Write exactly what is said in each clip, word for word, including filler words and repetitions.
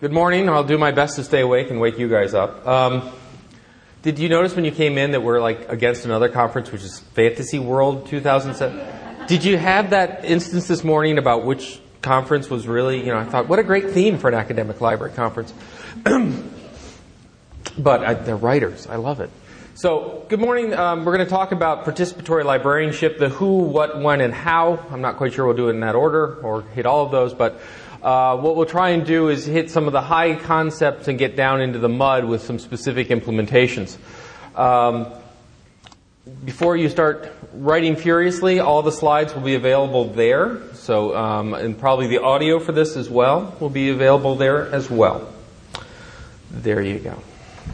Good morning. I'll do my best to stay awake and wake you guys up. Um, did you notice when you came in that we're like against another conference, which is Fantasy World two thousand seven? Did you have that instance this morning about which conference was really, you know, I thought, what a great theme for an academic library conference. But I, they're writers. I love it. So, good morning. Um, we're going to talk about participatory librarianship, the who, what, when, and how. I'm not quite sure we'll do it in that order or hit all of those, but uh, what we'll try and do is hit some of the high concepts and get down into the mud with some specific implementations. Um, before you start writing furiously, all the slides will be available there. So, um, and probably the audio for this as well will be available there as well. There you go.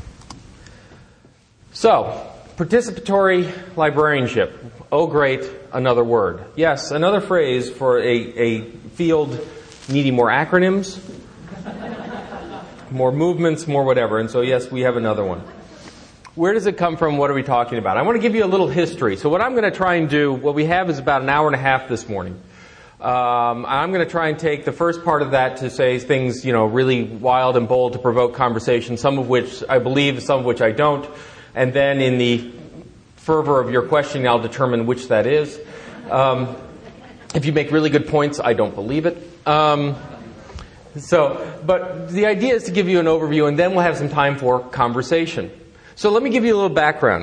So, participatory librarianship. Oh, great, another word. Yes, another phrase for a, a field needing more acronyms, more movements, more whatever. And so, yes, we have another one. Where does it come from? What are we talking about? I want to give you a little history. So what I'm going to try and do, what we have is about an hour and a half this morning. Um, I'm going to try and take the first part of that to say things, you know, really wild and bold to provoke conversation, some of which I believe, some of which I don't. And then in the fervor of your questioning, I'll determine which that is. Um, if you make really good points, I don't believe it. Um, so, but the idea is to give you an overview, and then we'll have some time for conversation. So let me give you a little background.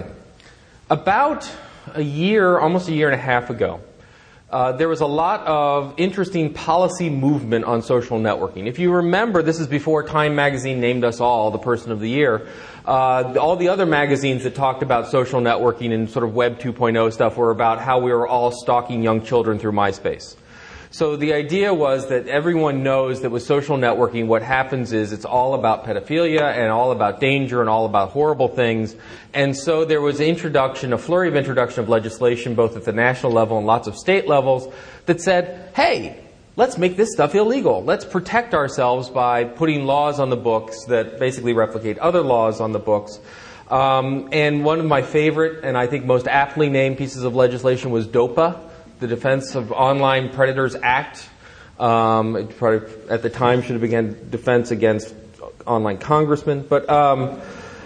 About a year, almost a year and a half ago, Uh, there was a lot of interesting policy movement on social networking. If you remember, this is before Time magazine named us all the Person of the Year. Uh, all the other magazines that talked about social networking and sort of Web two point oh stuff were about how we were all stalking young children through MySpace. So the idea was that everyone knows that with social networking, what happens is it's all about pedophilia and all about danger and all about horrible things. And so there was introduction, a flurry of introduction of legislation, both at the national level and lots of state levels, that said, hey, let's make this stuff illegal. Let's protect ourselves by putting laws on the books that basically replicate other laws on the books. Um, and one of my favorite, and I think most aptly named pieces of legislation was DOPA, the Defense of Online Predators Act. Um, it probably at the time should have begun Defense Against Online Congressmen. But um,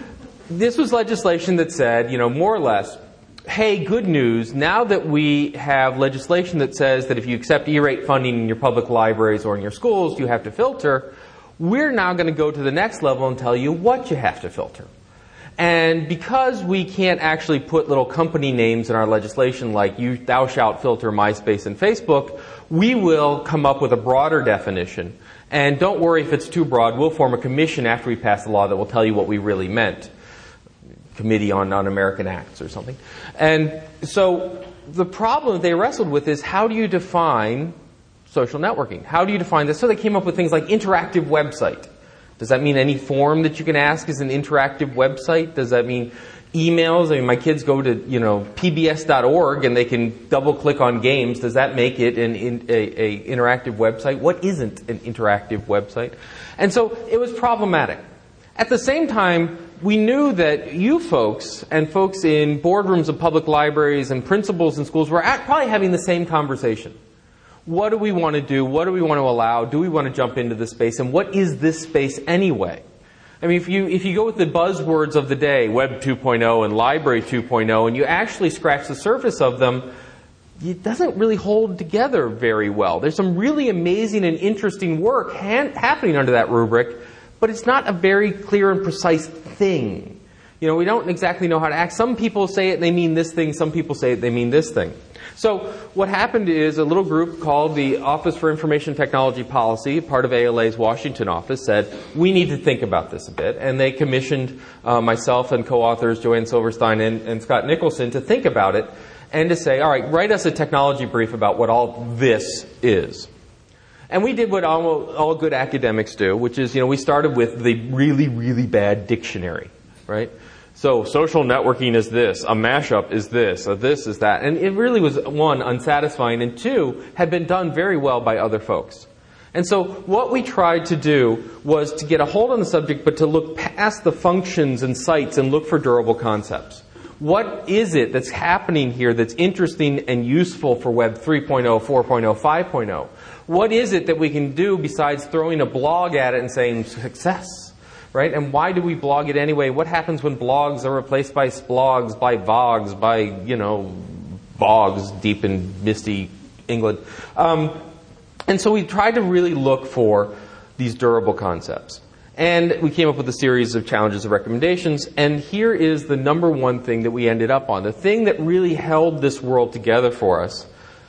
this was legislation that said, you know, more or less, hey, good news, now that we have legislation that says that if you accept E-rate funding in your public libraries or in your schools, you have to filter, we're now going to go to the next level and tell you what you have to filter. And because we can't actually put little company names in our legislation like you, thou shalt filter MySpace and Facebook, we will come up with a broader definition. And don't worry if it's too broad. We'll form a commission after we pass the law that will tell you what we really meant. Committee on Un-American Acts or something. And so the problem they wrestled with is how do you define social networking? How do you define this? So they came up with things like interactive website. Does that mean any form that you can ask is an interactive website? Does that mean emails? I mean, my kids go to, you know, P B S dot org and they can double click on games. Does that make it an in, a, a interactive website? What isn't an interactive website? And so it was problematic. At the same time, we knew that you folks and folks in boardrooms of public libraries and principals in schools were at, probably having the same conversation. What do we want to do? What do we want to allow? Do we want to jump into this space? And what is this space anyway? I mean, if you if you go with the buzzwords of the day, Web two point oh and Library two point oh, and you actually scratch the surface of them, it doesn't really hold together very well. There's some really amazing and interesting work ha- happening under that rubric, but it's not a very clear and precise thing. You know, we don't exactly know how to act. Some people say it and they mean this thing. Some people say it, they mean this thing. So what happened is a little group called the Office for Information Technology Policy, part of A L A's Washington office, said, we need to think about this a bit. And they commissioned uh, myself and co-authors Joanne Silverstein and, and Scott Nicholson to think about it and to say, all right, write us a technology brief about what all this is. And we did what all, all good academics do, which is, you know, we started with the really, really bad dictionary, right? So social networking is this, a mashup is this, a this is that. And it really was, one, unsatisfying, and two, had been done very well by other folks. And so what we tried to do was to get a hold on the subject, but to look past the functions and sites and look for durable concepts. What is it that's happening here that's interesting and useful for Web three point oh, four point oh, five point oh? What is it that we can do besides throwing a blog at it and saying success, right? And why do we blog it anyway? What happens when blogs are replaced by splogs, by vogs, by, you know, bogs deep in misty England? Um, and so we tried to really look for these durable concepts. And we came up with a series of challenges and recommendations. And here is the number one thing that we ended up on. The thing that really held this world together for us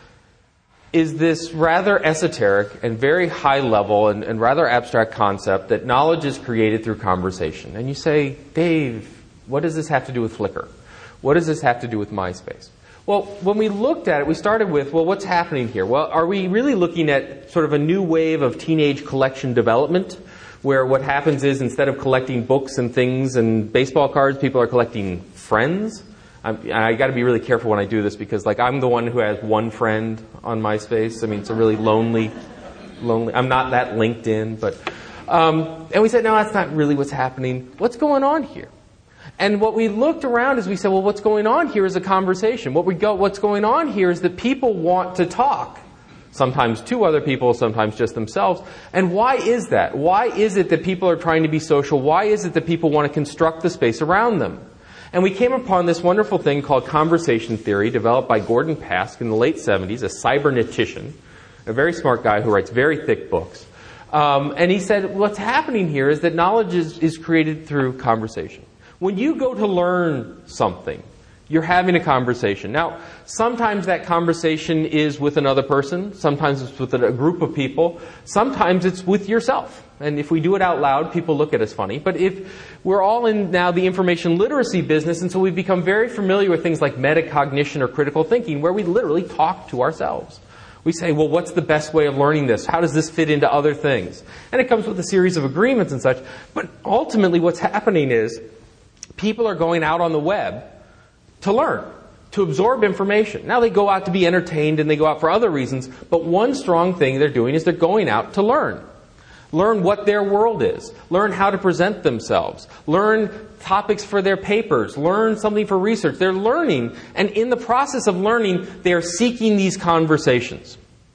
is this rather esoteric and very high level and, and rather abstract concept that knowledge is created through conversation. And you say, Dave, what does this have to do with Flickr? What does this have to do with MySpace? Well, when we looked at it, we started with, well, what's happening here? Well, are we really looking at sort of a new wave of teenage collection development, where what happens is instead of collecting books and things and baseball cards, people are collecting friends? I'm, I got to be really careful when I do this because, like, I'm the one who has one friend on MySpace. I mean, it's a really lonely, lonely. I'm not that LinkedIn, but um, and we said, no, that's not really what's happening. What's going on here? And what we looked around is we said, well, what's going on here is a conversation. What we go, what's going on here is that people want to talk. Sometimes to other people, sometimes just themselves. And why is that? Why is it that people are trying to be social? Why is it that people want to construct the space around them? And we came upon this wonderful thing called conversation theory, developed by Gordon Pask in the late seventies, a cybernetician, a very smart guy who writes very thick books. Um, and he said, what's happening here is that knowledge is, is created through conversation. When you go to learn something, you're having a conversation. Now, sometimes that conversation is with another person. Sometimes it's with a group of people. Sometimes it's with yourself. And if we do it out loud, people look at us funny. But if we're all in now the information literacy business, and so we've become very familiar with things like metacognition or critical thinking, where we literally talk to ourselves. We say, well, what's the best way of learning this? How does this fit into other things? And it comes with a series of agreements and such. But ultimately what's happening is people are going out on the web to learn, to absorb information. Now they go out to be entertained and they go out for other reasons, but one strong thing they're doing is they're going out to learn. Learn what their world is. Learn how to present themselves. Learn topics for their papers. Learn something for research. They're learning, and in the process of learning, they're seeking these conversations.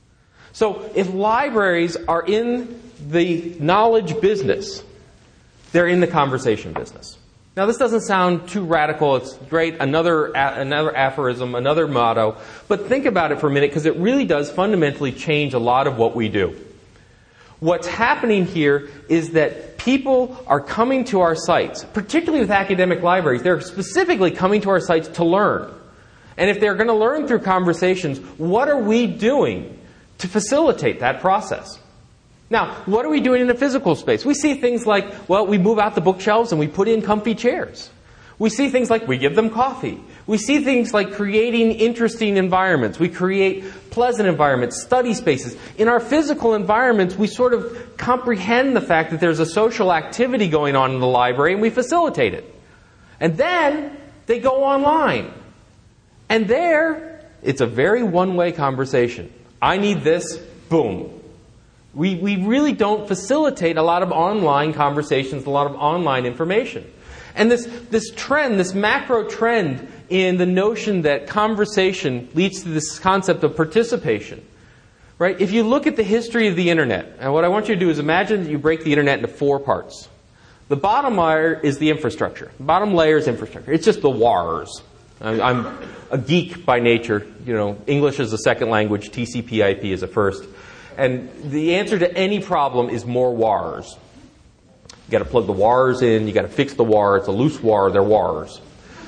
So if libraries are in the knowledge business, they're in the conversation business. Now, this doesn't sound too radical. It's great. Another another aphorism, another motto. But think about it for a minute, because it really does fundamentally change a lot of what we do. What's happening here is that people are coming to our sites, particularly with academic libraries. They're specifically coming to our sites to learn. And if they're going to learn through conversations, what are we doing to facilitate that process? Now, what are we doing in a physical space? We see things like, well, we move out the bookshelves and we put in comfy chairs. We see things like we give them coffee. We see things like creating interesting environments. We create pleasant environments, study spaces. In our physical environments, we sort of comprehend the fact that there's a social activity going on in the library and we facilitate it. And then they go online. And there, it's a very one-way conversation. I need this, boom. We we really don't facilitate a lot of online conversations, a lot of online information. And this this trend, this macro trend in the notion that conversation leads to this concept of participation, right? If you look at the history of the Internet, and what I want you to do is imagine that you break the Internet into four parts. The bottom layer is the infrastructure. The bottom layer is infrastructure. It's just the wires. I'm a geek by nature. You know, English is a second language. T C P I P is a first. And the answer to any problem is more wires. You got to plug the wires in. You got to fix the wire. It's a loose wire. They're wires.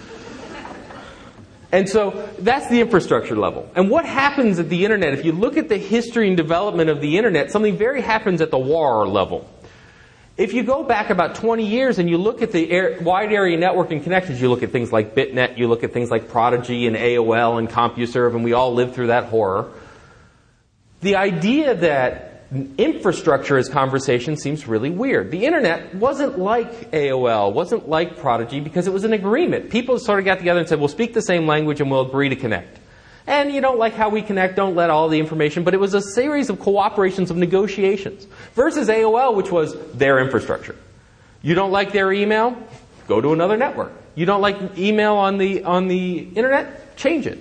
And so that's the infrastructure level. And what happens at the Internet? If you look at the history and development of the Internet, something very happens at the wire level. If you go back about twenty years and you look at the air, wide area networking connections, you look at things like BitNet, you look at things like Prodigy and A O L and CompuServe, and we all lived through that horror. The idea that infrastructure as conversation seems really weird. The Internet wasn't like A O L, wasn't like Prodigy, because it was an agreement. People sort of got together and said, we'll speak the same language and we'll agree to connect. And you don't like how we connect, don't let all the information, but it was a series of cooperations of negotiations. Versus A O L, which was their infrastructure. You don't like their email? Go to another network. You don't like email on the on the Internet? Change it.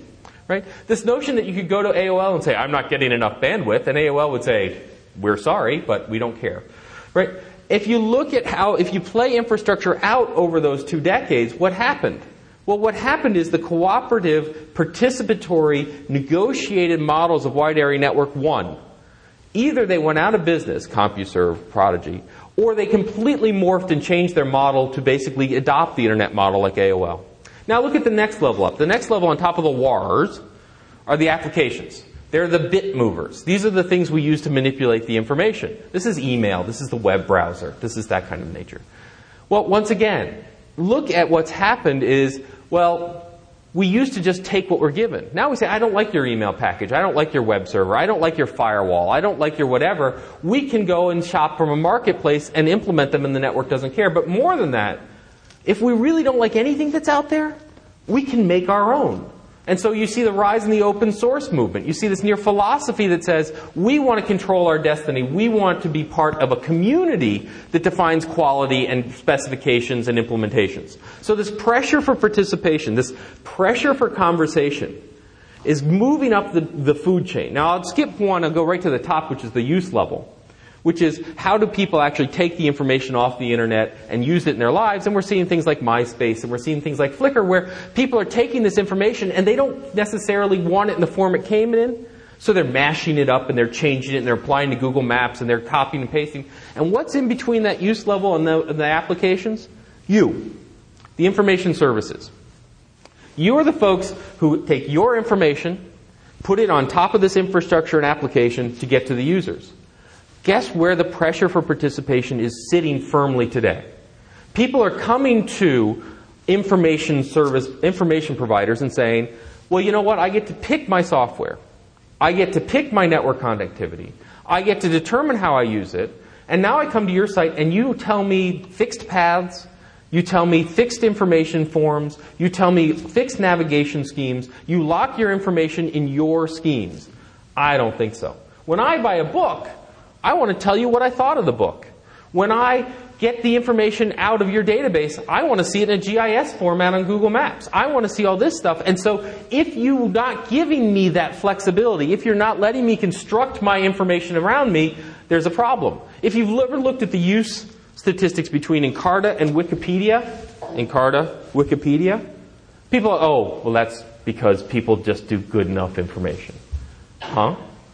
Right? This notion that you could go to A O L and say, I'm not getting enough bandwidth, and A O L would say, we're sorry, but we don't care. Right? If you look at how, if you play infrastructure out over those two decades, what happened? Well, what happened is the cooperative, participatory, negotiated models of wide area network won. Either they went out of business, CompuServe, Prodigy, or they completely morphed and changed their model to basically adopt the internet model like A O L. Now look at the next level up. The next level on top of the W A Rs are the applications. They're the bit movers. These are the things we use to manipulate the information. This is email. This is the web browser. This is that kind of nature. Well, once again, look at what's happened is, well, we used to just take what we're given. Now we say, I don't like your email package. I don't like your web server. I don't like your firewall. I don't like your whatever. We can go and shop from a marketplace and implement them, and the network doesn't care. But more than that, if we really don't like anything that's out there, we can make our own. And so you see the rise in the open source movement. You see this near philosophy that says, we want to control our destiny. We want to be part of a community that defines quality and specifications and implementations. So this pressure for participation, this pressure for conversation, is moving up the, the food chain. Now I'll skip one, I'll go right to the top, which is the use level, which is how do people actually take the information off the internet and use it in their lives. And we're seeing things like MySpace, and we're seeing things like Flickr, where people are taking this information and they don't necessarily want it in the form it came in. So they're mashing it up and they're changing it and they're applying to Google Maps and they're copying and pasting. And what's in between that use level and the, and the applications? You, the information services. You are the folks who take your information, put it on top of this infrastructure and application to get to the users. Guess where the pressure for participation is sitting firmly today? People are coming to information service, information providers and saying, well, you know what? I get to pick my software. I get to pick my network connectivity. I get to determine how I use it. And now I come to your site and you tell me fixed paths. You tell me fixed information forms. You tell me fixed navigation schemes. You lock your information in your schemes. I don't think so. When I buy a book, I want to tell you what I thought of the book. When I get the information out of your database, I want to see it in a G I S format on Google Maps. I want to see all this stuff. And so if you're not giving me that flexibility, if you're not letting me construct my information around me, there's a problem. If you've ever looked at the use statistics between Encarta and Wikipedia, Encarta, Wikipedia, people are, oh, well, that's because people just do good enough information. Huh?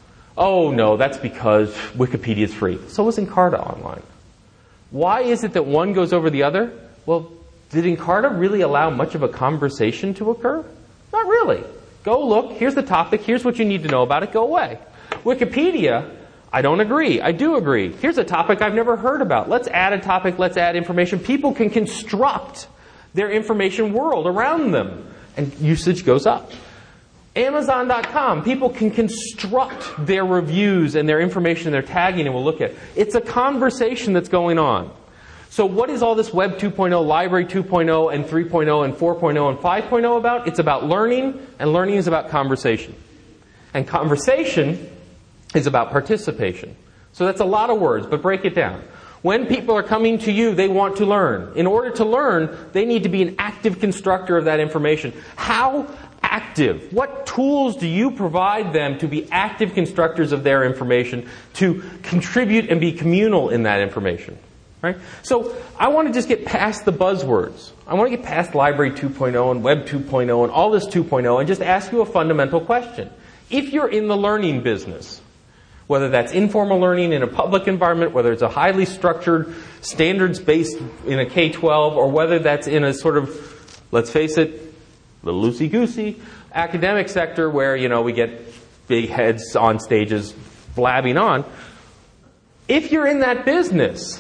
Oh, no, that's because Wikipedia is free. So is Encarta online. Why is it that one goes over the other? Well, did Encarta really allow much of a conversation to occur? Not really. Go look. Here's the topic. Here's what you need to know about it. Go away. Wikipedia, I don't agree. I do agree. Here's a topic I've never heard about. Let's add a topic. Let's add information. People can construct their information world around them, and usage goes up. Amazon dot com, people can construct their reviews and their information, their tagging, and we'll look at it. It's a conversation that's going on. So what is all this Web two point oh, Library two point oh, and three point oh, and four point oh, and five point oh about? It's about learning, and learning is about conversation. And conversation is about participation. So that's a lot of words, but break it down. When people are coming to you, they want to learn. In order to learn, they need to be an active constructor of that information. How active? What tools do you provide them to be active constructors of their information, to contribute and be communal in that information? Right? So I want to just get past the buzzwords. I want to get past Library two point oh and Web two point oh and all this two point oh and just ask you a fundamental question. If you're in the learning business, whether that's informal learning in a public environment, whether it's a highly structured, standards-based in a K twelve, or whether that's in a sort of, let's face it, the loosey-goosey academic sector where, you know, we get big heads on stages blabbing on. If you're in that business,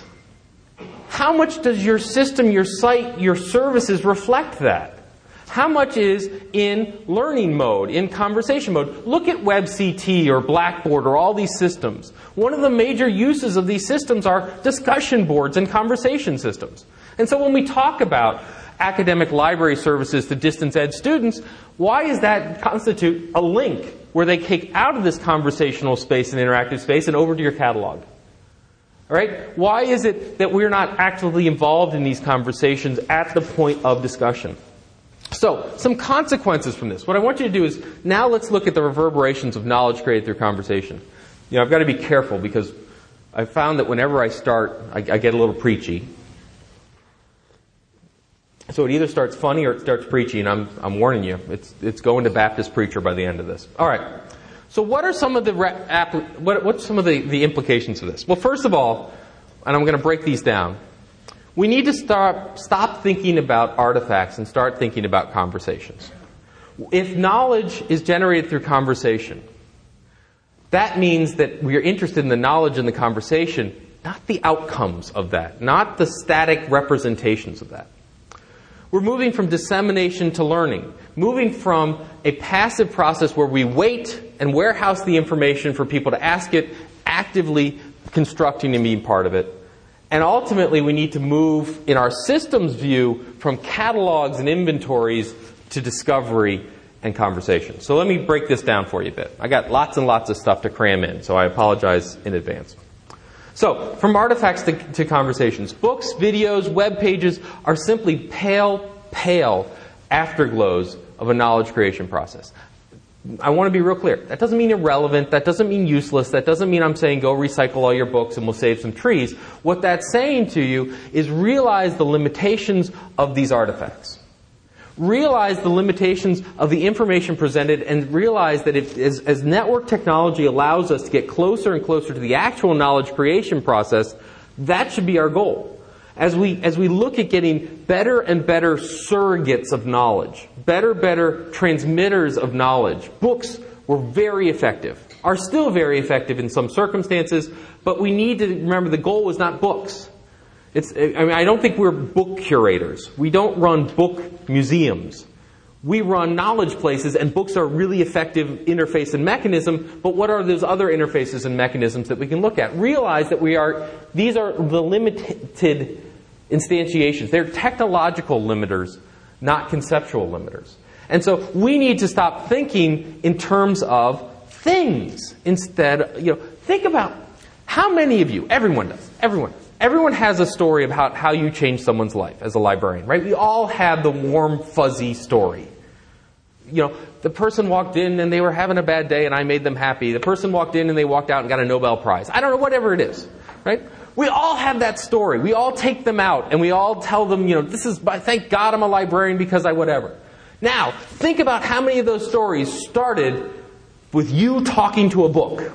how much does your system, your site, your services reflect that? How much is in learning mode, in conversation mode? Look at WebCT or Blackboard or all these systems. One of the major uses of these systems are discussion boards and conversation systems. And so when we talk about academic library services to distance ed students, why does that constitute a link where they take out of this conversational space and interactive space and over to your catalog? All right? Why is it that we're not actively involved in these conversations at the point of discussion? So, some consequences from this. What I want you to do is, now let's look at the reverberations of knowledge created through conversation. You know, I've got to be careful because I found that whenever I start, I, I get a little preachy. So it either starts funny or it starts preachy, and I'm I'm warning you, it's it's going to Baptist preacher by the end of this. All right. So what are some of the what what's some of the, the implications of this? Well, first of all, and I'm going to break these down. We need to start stop thinking about artifacts and start thinking about conversations. If knowledge is generated through conversation, that means that we are interested in the knowledge and the conversation, not the outcomes of that, not the static representations of that. We're moving from dissemination to learning, moving from a passive process where we wait and warehouse the information for people to ask it, actively constructing and being part of it. And ultimately, we need to move, in our systems view, from catalogs and inventories to discovery and conversation. So let me break this down for you a bit. I got lots and lots of stuff to cram in, so I apologize in advance. So, from artifacts to, to conversations, books, videos, web pages are simply pale, pale afterglows of a knowledge creation process. I want to be real clear. That doesn't mean irrelevant. That doesn't mean useless. That doesn't mean I'm saying go recycle all your books and we'll save some trees. What that's saying to you is realize the limitations of these artifacts. Realize the limitations of the information presented and realize that if, as, as network technology allows us to get closer and closer to the actual knowledge creation process, that should be our goal. As we, as we look at getting better and better surrogates of knowledge, better, better transmitters of knowledge, books were very effective, are still very effective in some circumstances, but we need to remember the goal was not books. It's, I mean, I don't think we're book curators. We don't run book museums. We run knowledge places, and books are a really effective interface and mechanism, but what are those other interfaces and mechanisms that we can look at? Realize that we are, these are the limited instantiations. They're technological limiters, not conceptual limiters. And so we need to stop thinking in terms of things. Instead, you know, think about how many of you, everyone does, everyone, everyone has a story about how you changed someone's life as a librarian, right? We all have the warm, fuzzy story. You know, the person walked in and they were having a bad day and I made them happy. The person walked in and they walked out and got a Nobel Prize. I don't know, whatever it is, right? We all have that story. We all take them out and we all tell them, you know, this is, thank God I'm a librarian because I whatever. Now, think about how many of those stories started with you talking to a book.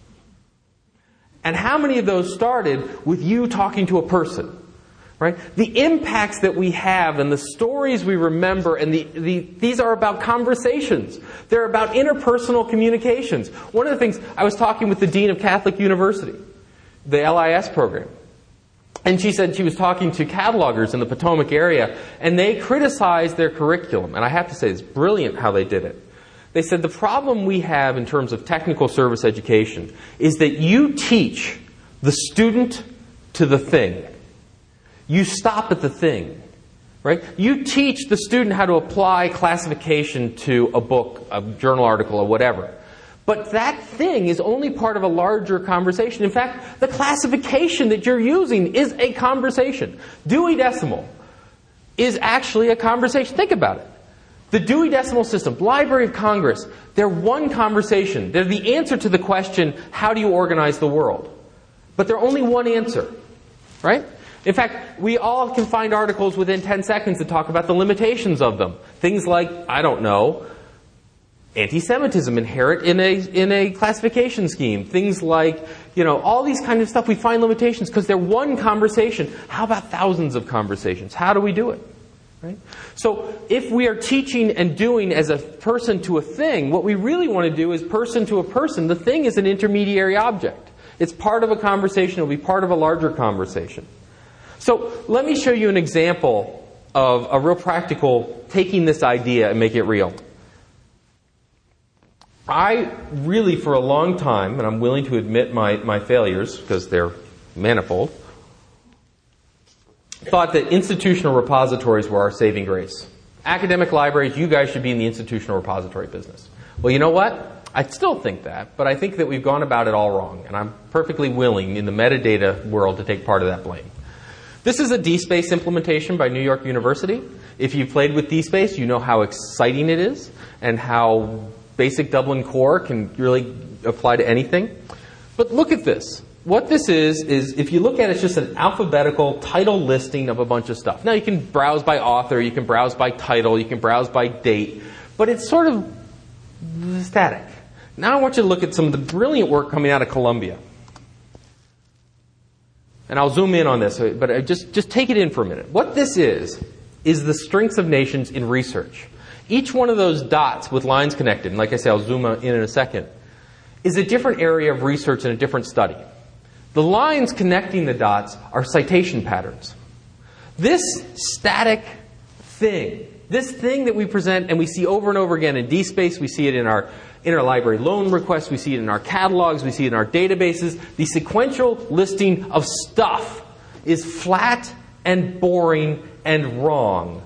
And how many of those started with you talking to a person? Right? The impacts that we have and the stories we remember, and the, the, these are about conversations. They're about interpersonal communications. One of the things, I was talking with the Dean of Catholic University, the L I S program, and she said she was talking to catalogers in the Potomac area, and they criticized their curriculum. And I have to say, it's brilliant how they did it. They said the problem we have in terms of technical service education is that you teach the student to the thing. You stop at the thing, right? You teach the student how to apply classification to a book, a journal article, or whatever. But that thing is only part of a larger conversation. In fact, the classification that you're using is a conversation. Dewey Decimal is actually a conversation. Think about it. The Dewey Decimal System, Library of Congress, they're one conversation. They're the answer to the question, how do you organize the world? But they're only one answer, right? In fact, we all can find articles within ten seconds that talk about the limitations of them. Things like, I don't know, anti-Semitism inherent in a in a classification scheme. Things like, you know, all these kind of stuff. We find limitations because they're one conversation. How about thousands of conversations? How do we do it? Right? So if we are teaching and doing as a person to a thing, what we really want to do is person to a person. The thing is an intermediary object. It's part of a conversation. It will be part of a larger conversation. So let me show you an example of a real practical taking this idea and make it real. I really, for a long time, and I'm willing to admit my, my failures because they're manifold, thought that institutional repositories were our saving grace. Academic libraries, you guys should be in the institutional repository business. Well, you know what? I still think that, but I think that we've gone about it all wrong, and I'm perfectly willing in the metadata world to take part of that blame. This is a DSpace implementation by New York University. If you've played with DSpace, you know how exciting it is and how basic Dublin Core can really apply to anything. But look at this. What this is, is if you look at it, it's just an alphabetical title listing of a bunch of stuff. Now, you can browse by author, you can browse by title, you can browse by date, but it's sort of static. Now I want you to look at some of the brilliant work coming out of Columbia. And I'll zoom in on this, but just, just take it in for a minute. What this is, is the strengths of nations in research. Each one of those dots with lines connected, and like I say, I'll zoom in in a second, is a different area of research and a different study. The lines connecting the dots are citation patterns. This static thing, this thing that we present and we see over and over again in DSpace, we see it in our interlibrary loan requests, we see it in our catalogs, we see it in our databases. The sequential listing of stuff is flat and boring and wrong.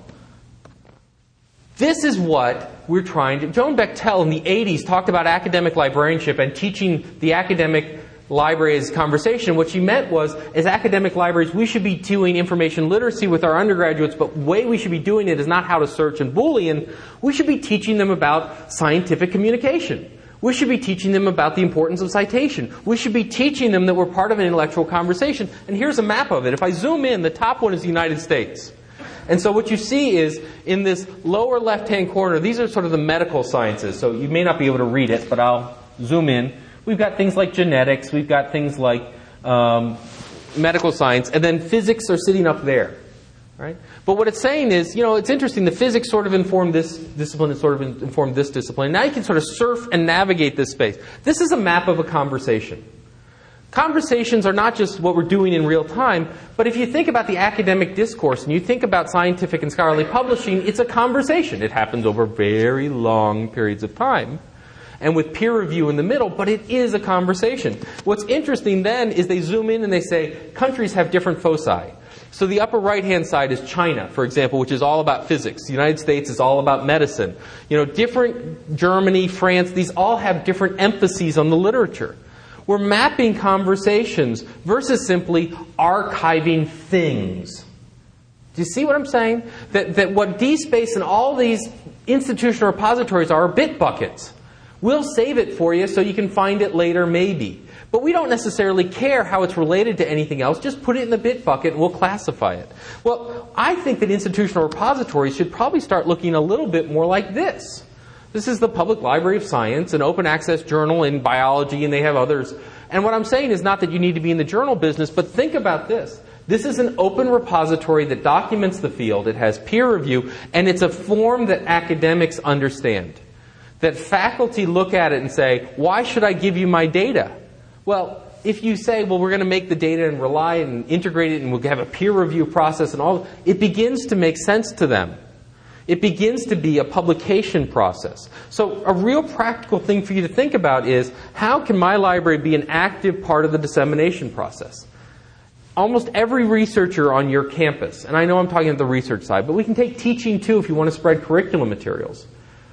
This is what we're trying to... Joan Bechtel in the eighties talked about academic librarianship and teaching the academic libraries conversation. What she meant was, as academic libraries, we should be doing information literacy with our undergraduates, but the way we should be doing it is not how to search and Boolean. We should be teaching them about scientific communication. We should be teaching them about the importance of citation. We should be teaching them that we're part of an intellectual conversation. And here's a map of it. If I zoom in, the top one is the United States. And so what you see is, in this lower left-hand corner, these are sort of the medical sciences. So you may not be able to read it, but I'll zoom in. We've got things like genetics. We've got things like um, medical science. And then physics are sitting up there. Right? But what it's saying is, you know, it's interesting. The physics sort of informed this discipline and sort of informed this discipline. Now you can sort of surf and navigate this space. This is a map of a conversation. Conversations are not just what we're doing in real time, but if you think about the academic discourse and you think about scientific and scholarly publishing, it's a conversation. It happens over very long periods of time and with peer review in the middle, but it is a conversation. What's interesting then is they zoom in and they say countries have different foci. So the upper right-hand side is China, for example, which is all about physics. The United States is all about medicine. You know, different Germany, France, these all have different emphases on the literature. We're mapping conversations versus simply archiving things. Do you see what I'm saying? That, that what DSpace and all these institutional repositories are are bit buckets. We'll save it for you so you can find it later maybe. But we don't necessarily care how it's related to anything else. Just put it in the bit bucket and we'll classify it. Well, I think that institutional repositories should probably start looking a little bit more like this. This is the Public Library of Science, an open access journal in biology, and they have others. And what I'm saying is not that you need to be in the journal business, but think about this. This is an open repository that documents the field. It has peer review, and it's a form that academics understand. That faculty look at it and say, why should I give you my data? Well, if you say, well, we're going to make the data and rely and integrate it and we'll have a peer review process and all, it begins to make sense to them. It begins to be a publication process. So a real practical thing for you to think about is, how can my library be an active part of the dissemination process? Almost every researcher on your campus, and I know I'm talking at the research side, but we can take teaching too if you want to spread curriculum materials,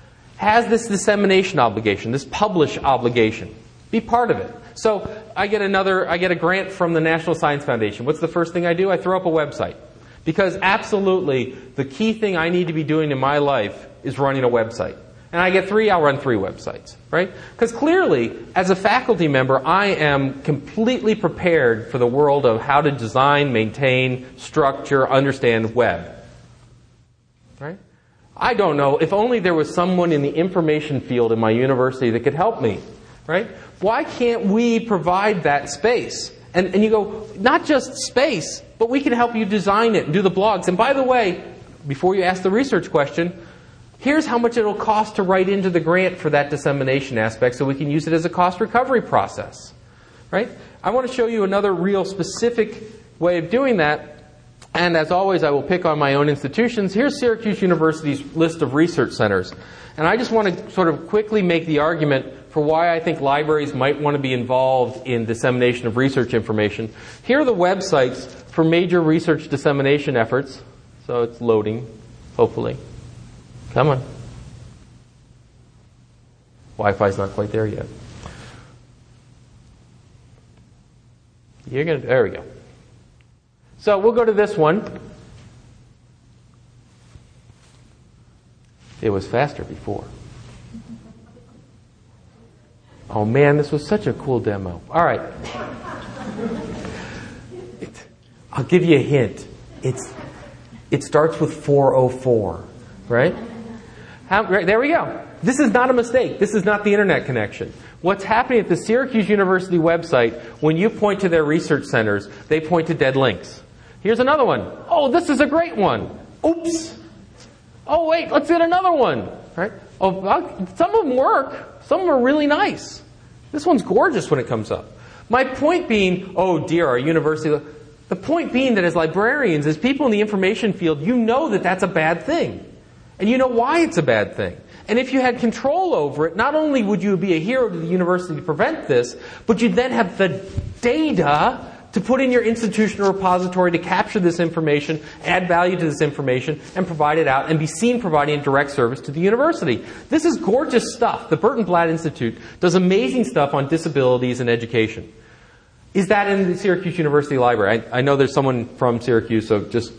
has this dissemination obligation, this publish obligation. Be part of it. So I get another, I get a grant from the National Science Foundation. What's the first thing I do? I throw up a website. Because absolutely, the key thing I need to be doing in my life is running a website. And I get three, I'll run three websites, right? Because clearly, as a faculty member, I am completely prepared for the world of how to design, maintain, structure, understand web. Right? I don't know, if only there was someone in the information field in my university that could help me, right? Why can't we provide that space? And, and you go, not just space, but we can help you design it and do the blogs. And by the way, before you ask the research question, here's how much it'll cost to write into the grant for that dissemination aspect so we can use it as a cost recovery process, right? I want to show you another real specific way of doing that. And as always, I will pick on my own institutions. Here's Syracuse University's list of research centers. And I just want to sort of quickly make the argument for why I think libraries might want to be involved in dissemination of research information. Here are the websites for major research dissemination efforts. So it's loading, hopefully. Come on. Wi-Fi's not quite there yet. You're gonna, there we go. So we'll go to this one. It was faster before. Oh man, this was such a cool demo. All right. It, I'll give you a hint. It's it starts with four oh four, right? How, right? There we go. This is not a mistake. This is not the internet connection. What's happening at the Syracuse University website, when you point to their research centers, they point to dead links. Here's another one. Oh, this is a great one. Oops. Oh, wait, let's get another one. Right? Oh, some of them work. Some of them are really nice. This one's gorgeous when it comes up. My point being, oh dear, our university... The point being that as librarians, as people in the information field, you know that that's a bad thing. And you know why it's a bad thing. And if you had control over it, not only would you be a hero to the university to prevent this, but you'd then have the data to put in your institutional repository to capture this information, add value to this information, and provide it out and be seen providing a direct service to the university. This is gorgeous stuff. The Burton Blatt Institute does amazing stuff on disabilities and education. Is that in the Syracuse University Library? I, I know there's someone from Syracuse, so just...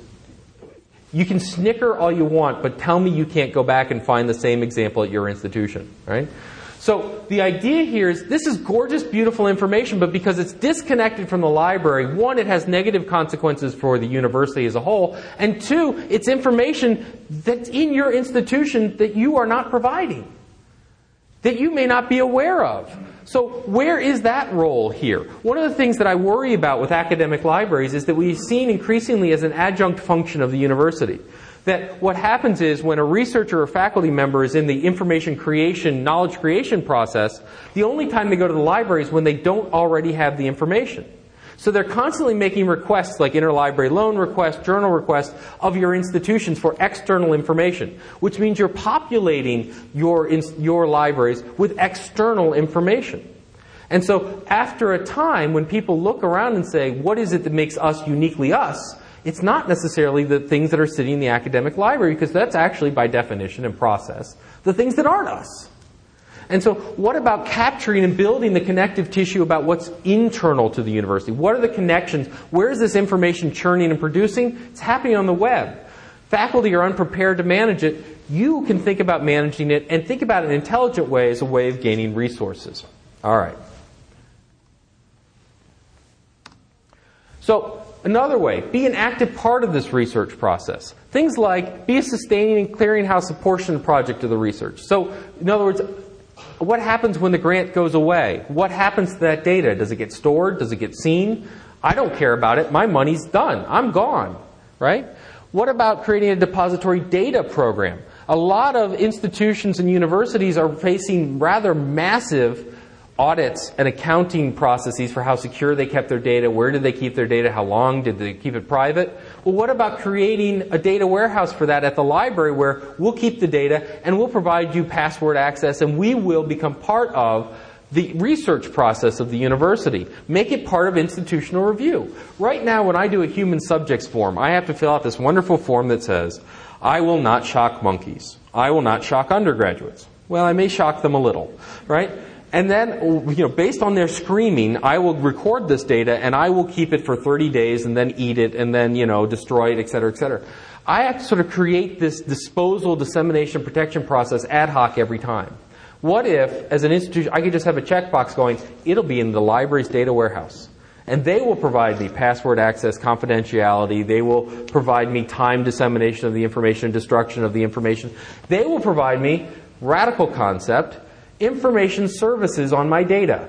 You can snicker all you want, but tell me you can't go back and find the same example at your institution, right? So the idea here is this is gorgeous, beautiful information, but because it's disconnected from the library, one, it has negative consequences for the university as a whole, and two, it's information that's in your institution that you are not providing, that you may not be aware of. So where is that role here? One of the things that I worry about with academic libraries is that we've seen increasingly as an adjunct function of the university. That what happens is when a researcher or faculty member is in the information creation, knowledge creation process, the only time they go to the library is when they don't already have the information. So they're constantly making requests like interlibrary loan requests, journal requests of your institutions for external information, which means you're populating your, your libraries with external information. And so after a time, when people look around and say, what is it that makes us uniquely us? It's not necessarily the things that are sitting in the academic library, because that's actually, by definition and process, the things that aren't us. And so what about capturing and building the connective tissue about what's internal to the university? What are the connections? Where is this information churning and producing? It's happening on the web. Faculty are unprepared to manage it. You can think about managing it and think about it in an intelligent way as a way of gaining resources. All right. So another way, be an active part of this research process. Things like be a sustaining and clearinghouse apportionment project of the research. So in other words, what happens when the grant goes away? What happens to that data? Does it get stored? Does it get seen? I don't care about it. My money's done. I'm gone, right? What about creating a depository data program? A lot of institutions and universities are facing rather massive audits and accounting processes for how secure they kept their data, where did they keep their data, how long did they keep it private. Well, what about creating a data warehouse for that at the library where we'll keep the data and we'll provide you password access and we will become part of the research process of the university. Make it part of institutional review. Right now, when I do a human subjects form, I have to fill out this wonderful form that says, I will not shock monkeys. I will not shock undergraduates. Well, I may shock them a little, right? And then, you know, based on their screaming, I will record this data and I will keep it for thirty days and then eat it and then, you know, destroy it, et cetera, et cetera. I have to sort of create this disposal, dissemination, protection process ad hoc every time. What if, as an institution, I could just have a checkbox going, it'll be in the library's data warehouse. And they will provide me password access, confidentiality. They will provide me time dissemination of the information, destruction of the information. They will provide me, radical concept, information services on my data.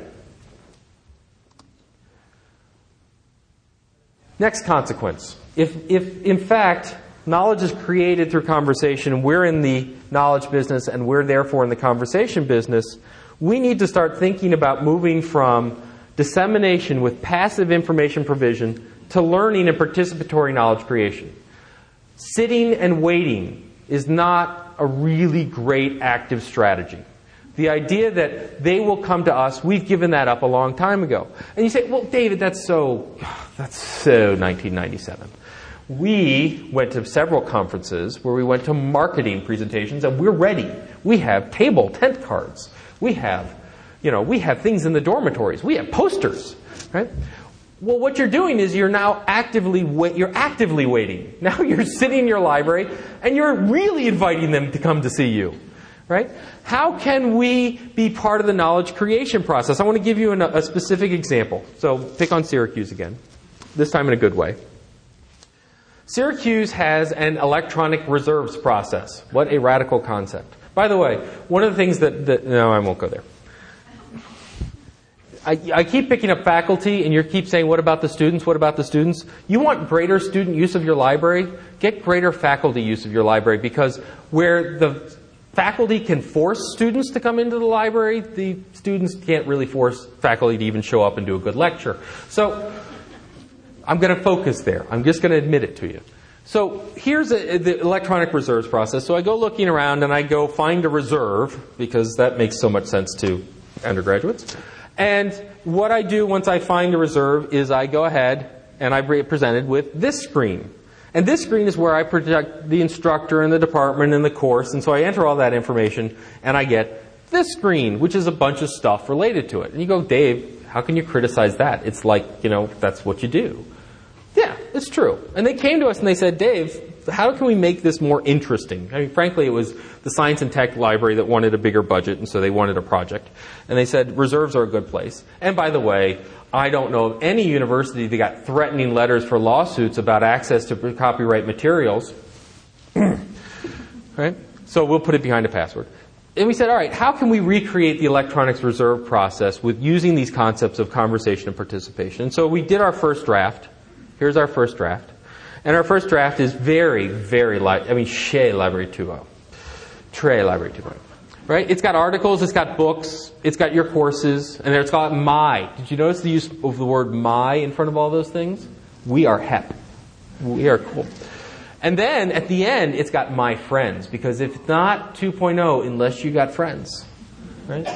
Next consequence. If, if in fact, knowledge is created through conversation, and we're in the knowledge business, and we're therefore in the conversation business, we need to start thinking about moving from dissemination with passive information provision to learning and participatory knowledge creation. Sitting and waiting is not a really great active strategy. The idea that they will come to us, we've given that up a long time ago. And you say, well, David, that's so, that's so nineteen ninety-seven. We went to several conferences where we went to marketing presentations, and we're ready. We have table tent cards. We have, you know, we have things in the dormitories. We have posters, right? Well, what you're doing is you're now actively wait, you're actively waiting. Now you're sitting in your library and you're really inviting them to come to see you, right? How can we be part of the knowledge creation process? I want to give you an, a specific example. So pick on Syracuse again, this time in a good way. Syracuse has an electronic reserves process. What a radical concept. By the way, one of the things that, that no, I won't go there. I, I keep picking up faculty, and you keep saying, what about the students? What about the students? You want greater student use of your library? Get greater faculty use of your library, because where the faculty can force students to come into the library, the students can't really force faculty to even show up and do a good lecture. So I'm going to focus there. I'm just going to admit it to you. So here's a, the electronic reserves process. So I go looking around, and I go find a reserve, because that makes so much sense to undergraduates. And what I do once I find a reserve is I go ahead and I get presented with this screen. And this screen is where I project the instructor and the department and the course. And so I enter all that information and I get this screen, which is a bunch of stuff related to it. And you go, Dave, how can you criticize that? It's like, you know, that's what you do. Yeah, it's true. And they came to us and they said, Dave, how can we make this more interesting? I mean, frankly, it was the Science and Tech Library that wanted a bigger budget, and so they wanted a project. And they said, reserves are a good place. And by the way, I don't know of any university that got threatening letters for lawsuits about access to copyright materials. Right? So we'll put it behind a password. And we said, all right, how can we recreate the electronics reserve process with using these concepts of conversation and participation? And so we did our first draft. Here's our first draft. And our first draft is very, very light. I mean, Chez Library two point oh. Très Library two point oh. Right? It's got articles, it's got books, it's got your courses, and it's got my. Did you notice the use of the word my in front of all those things? We are hep. We are cool. And then at the end, it's got my friends, because if it's not two point oh unless you got friends. Right?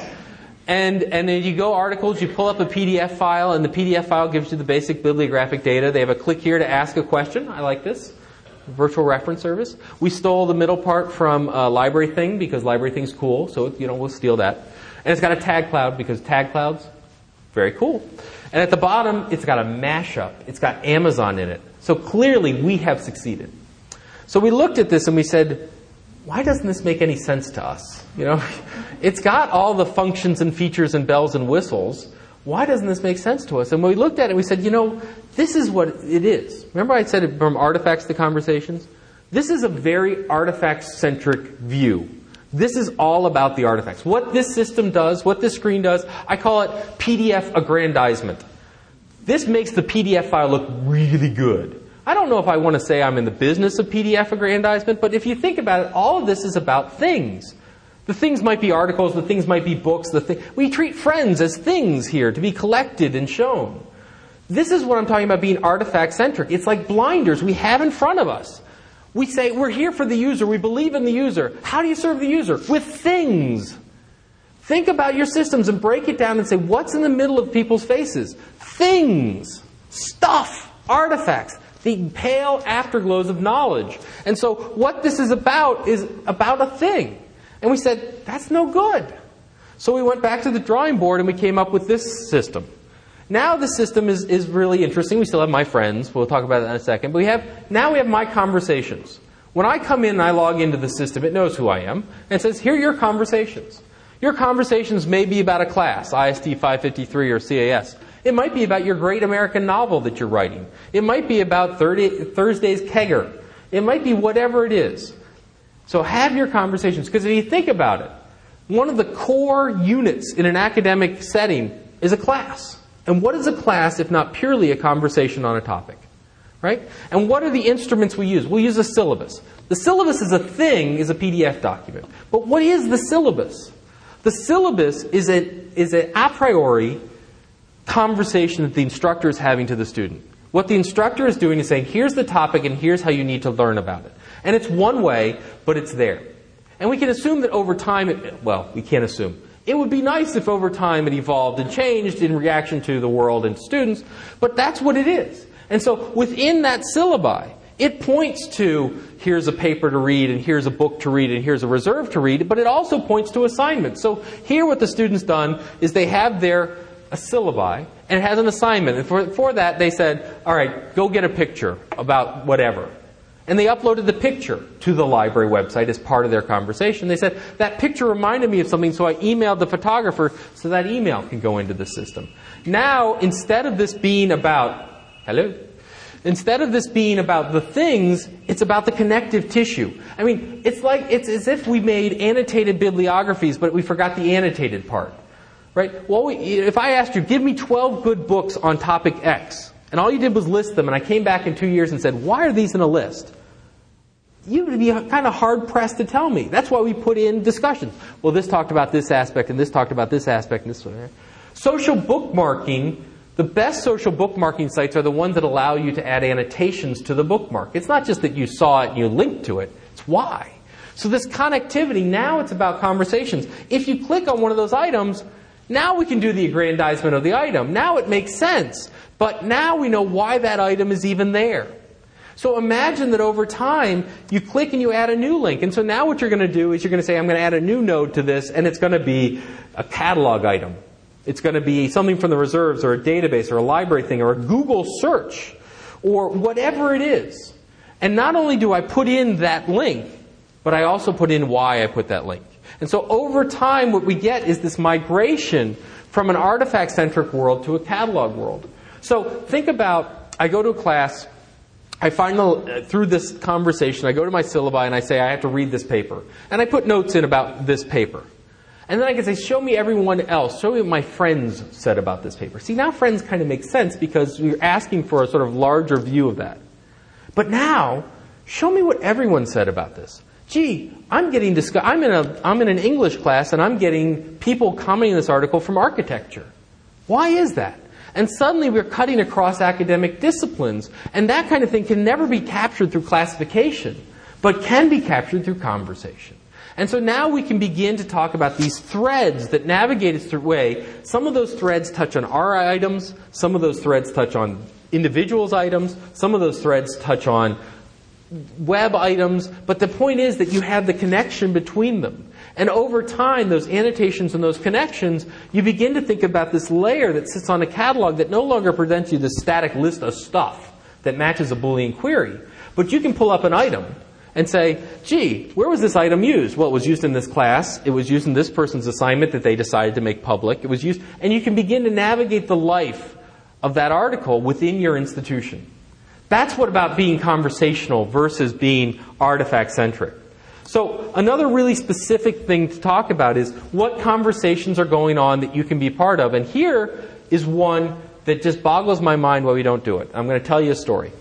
And and then you go articles, you pull up a P D F file, and the P D F file gives you the basic bibliographic data. They have a click here to ask a question. I like this. Virtual reference service. We stole the middle part from uh, Library Thing, because Library Thing's cool, so you know we'll steal that. And it's got a tag cloud, because tag clouds, very cool. And at the bottom, it's got a mashup. It's got Amazon in it. So clearly, we have succeeded. So we looked at this and we said, why doesn't this make any sense to us? You know, it's got all the functions and features and bells and whistles. Why doesn't this make sense to us? And when we looked at it, we said, you know, this is what it is. Remember I said it from artifacts to conversations? This is a very artifact-centric view. This is all about the artifacts. What this system does, what this screen does, I call it P D F aggrandizement. This makes the P D F file look really good. I don't know if I want to say I'm in the business of P D F aggrandizement, but if you think about it, all of this is about things. The things might be articles, the things might be books. The thi- we treat friends as things here to be collected and shown. This is what I'm talking about being artifact-centric. It's like blinders we have in front of us. We say, we're here for the user. We believe in the user. How do you serve the user? With things. Think about your systems and break it down and say, what's in the middle of people's faces? Things. Stuff. Artifacts. The pale afterglows of knowledge. And so what this is about is about a thing. And we said, that's no good. So we went back to the drawing board and we came up with this system. Now the system is, is really interesting. We still have my friends. We'll talk about that in a second. But we have now we have my conversations. When I come in and I log into the system, it knows who I am. And it says, here are your conversations. Your conversations may be about a class, I S T five fifty-three or C A S. It might be about your great American novel that you're writing. It might be about Thursday's Kegger. It might be whatever it is. So have your conversations. Because if you think about it, one of the core units in an academic setting is a class. And what is a class if not purely a conversation on a topic? Right? And what are the instruments we use? We'll use a syllabus. The syllabus is a thing, is a P D F document. But what is the syllabus? The syllabus is a, is an a priori conversation that the instructor is having to the student. What the instructor is doing is saying, here's the topic and here's how you need to learn about it. And it's one way, but it's there. And we can assume that over time, it, well, we can't assume. It would be nice if over time it evolved and changed in reaction to the world and students, but that's what it is. And so within that syllabi, it points to here's a paper to read and here's a book to read and here's a reserve to read, but it also points to assignments. So here what the student's done is they have their a syllabi, and it has an assignment. And for, for that, they said, all right, go get a picture about whatever. And they uploaded the picture to the library website as part of their conversation. They said, that picture reminded me of something, so I emailed the photographer so that email can go into the system. Now, instead of this being about, hello? Instead of this being about the things, it's about the connective tissue. I mean, it's like, it's as if we made annotated bibliographies, but we forgot the annotated part. Right? Well, we, if I asked you, give me twelve good books on topic X, and all you did was list them, and I came back in two years and said, why are these in a list? You would be kind of hard-pressed to tell me. That's why we put in discussions. Well, this talked about this aspect, and this talked about this aspect, and this one. Social bookmarking, the best social bookmarking sites are the ones that allow you to add annotations to the bookmark. It's not just that you saw it and you linked to it. It's why. So this connectivity, now it's about conversations. If you click on one of those items, now we can do the aggrandizement of the item. Now it makes sense. But now we know why that item is even there. So imagine that over time, you click and you add a new link. And so now what you're going to do is you're going to say, I'm going to add a new node to this, and it's going to be a catalog item. It's going to be something from the reserves or a database or a library thing or a Google search or whatever it is. And not only do I put in that link, but I also put in why I put that link. And so over time, what we get is this migration from an artifact-centric world to a catalog world. So think about, I go to a class, I find the, through this conversation, I go to my syllabi and I say, I have to read this paper. And I put notes in about this paper. And then I can say, show me everyone else. Show me what my friends said about this paper. See, now friends kind of make sense because you're asking for a sort of larger view of that. But now, show me what everyone said about this. Gee, I'm getting discuss- I'm in a I'm in an English class and I'm getting people commenting this article from architecture. Why is that? And suddenly we're cutting across academic disciplines, and that kind of thing can never be captured through classification, but can be captured through conversation. And so now we can begin to talk about these threads that navigate us through way. Some of those threads touch on our items, some of those threads touch on individuals' items, some of those threads touch on web items, but the point is that you have the connection between them. And over time, those annotations and those connections, you begin to think about this layer that sits on a catalog that no longer presents you this static list of stuff that matches a Boolean query. But you can pull up an item and say, gee, where was this item used? Well, it was used in this class. It was used in this person's assignment that they decided to make public. It was used, and you can begin to navigate the life of that article within your institution. That's what about being conversational versus being artifact-centric. So another really specific thing to talk about is what conversations are going on that you can be part of. And here is one that just boggles my mind why we don't do it. I'm going to tell you a story.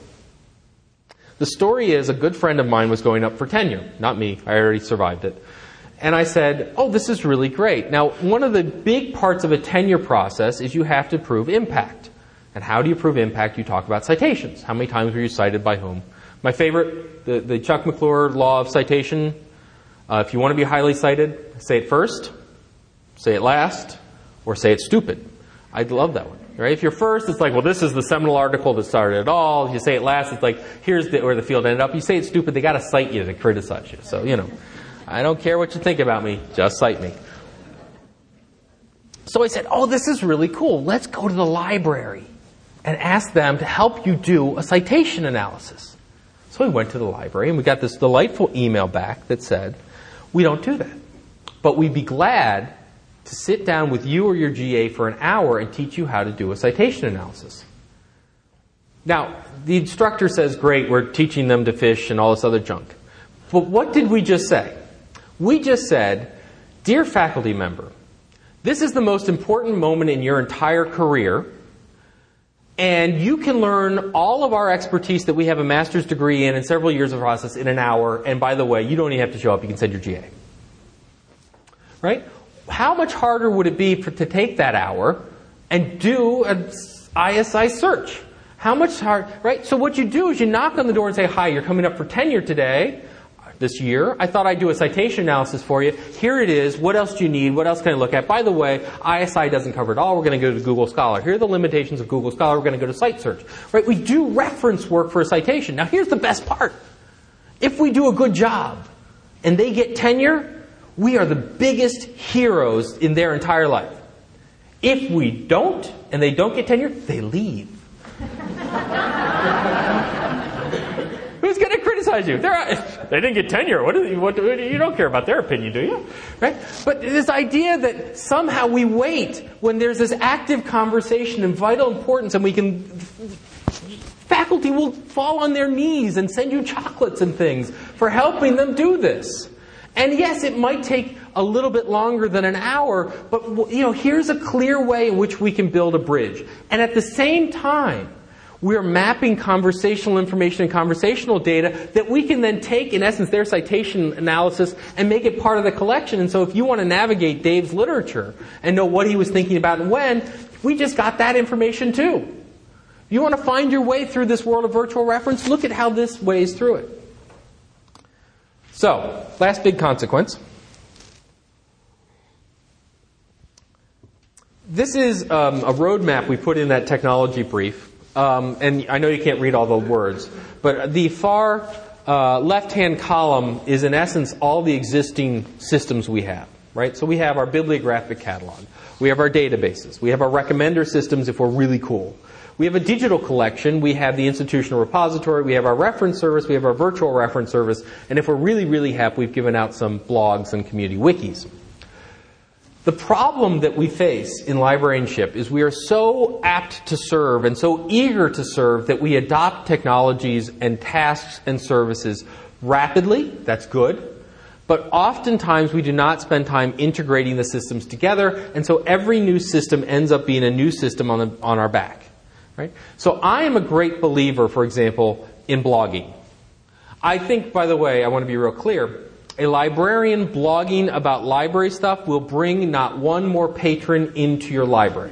The story is a good friend of mine was going up for tenure. Not me. I already survived it. And I said, oh, this is really great. Now, one of the big parts of a tenure process is you have to prove impact. And how do you prove impact? You talk about citations. How many times were you cited by whom? My favorite, the, the Chuck McClure law of citation. Uh, if you want to be highly cited, say it first, say it last, or say it stupid. I love that one. Right? If you're first, it's like, well, this is the seminal article that started it all. If you say it last, it's like, here's the, where the field ended up. You say it's stupid, they got to cite you to criticize you. So, you know, I don't care what you think about me, just cite me. So I said, oh, this is really cool. Let's go to the library and ask them to help you do a citation analysis. So we went to the library and we got this delightful email back that said, we don't do that. But we'd be glad to sit down with you or your G A for an hour and teach you how to do a citation analysis. Now, the instructor says, great, we're teaching them to fish and all this other junk. But what did we just say? We just said, dear faculty member, this is the most important moment in your entire career, and you can learn all of our expertise that we have a master's degree in and several years of process in an hour, and by the way, you don't even have to show up, you can send your G A. Right? How much harder would it be for, to take that hour and do an I S I search? How much hard, right? So what you do is you knock on the door and say, hi, you're coming up for tenure today, this year. I thought I'd do a citation analysis for you. Here it is. What else do you need? What else can I look at? By the way, I S I doesn't cover it all. We're going to go to Google Scholar. Here are the limitations of Google Scholar. We're going to go to Site Search. Right? We do reference work for a citation. Now here's the best part. If we do a good job and they get tenure, we are the biggest heroes in their entire life. If we don't, and they don't get tenure, they leave. Who's going to criticize you? They're, they didn't get tenure. What, is, what you don't care about their opinion, do you? Right? But this idea that somehow we wait when there's this active conversation and vital importance, and we can, faculty will fall on their knees and send you chocolates and things for helping them do this. And yes, it might take a little bit longer than an hour, but you know, here's a clear way in which we can build a bridge. And at the same time, we're mapping conversational information and conversational data that we can then take, in essence, their citation analysis and make it part of the collection. And so if you want to navigate Dave's literature and know what he was thinking about and when, we just got that information too. You want to find your way through this world of virtual reference? Look at how this weighs through it. So, last big consequence. This is um, a roadmap we put in that technology brief. Um, and I know you can't read all the words, but the far uh, left-hand column is in essence all the existing systems we have, right? So we have our bibliographic catalog. We have our databases. We have our recommender systems if we're really cool. We have a digital collection. We have the institutional repository. We have our reference service. We have our virtual reference service. And if we're really, really happy, we've given out some blogs and community wikis. The problem that we face in librarianship is we are so apt to serve and so eager to serve that we adopt technologies and tasks and services rapidly. That's good. But oftentimes we do not spend time integrating the systems together, and so every new system ends up being a new system on, the, on our back. Right? So I am a great believer, for example, in blogging. I think, by the way, I want to be real clear, a librarian blogging about library stuff will bring not one more patron into your library.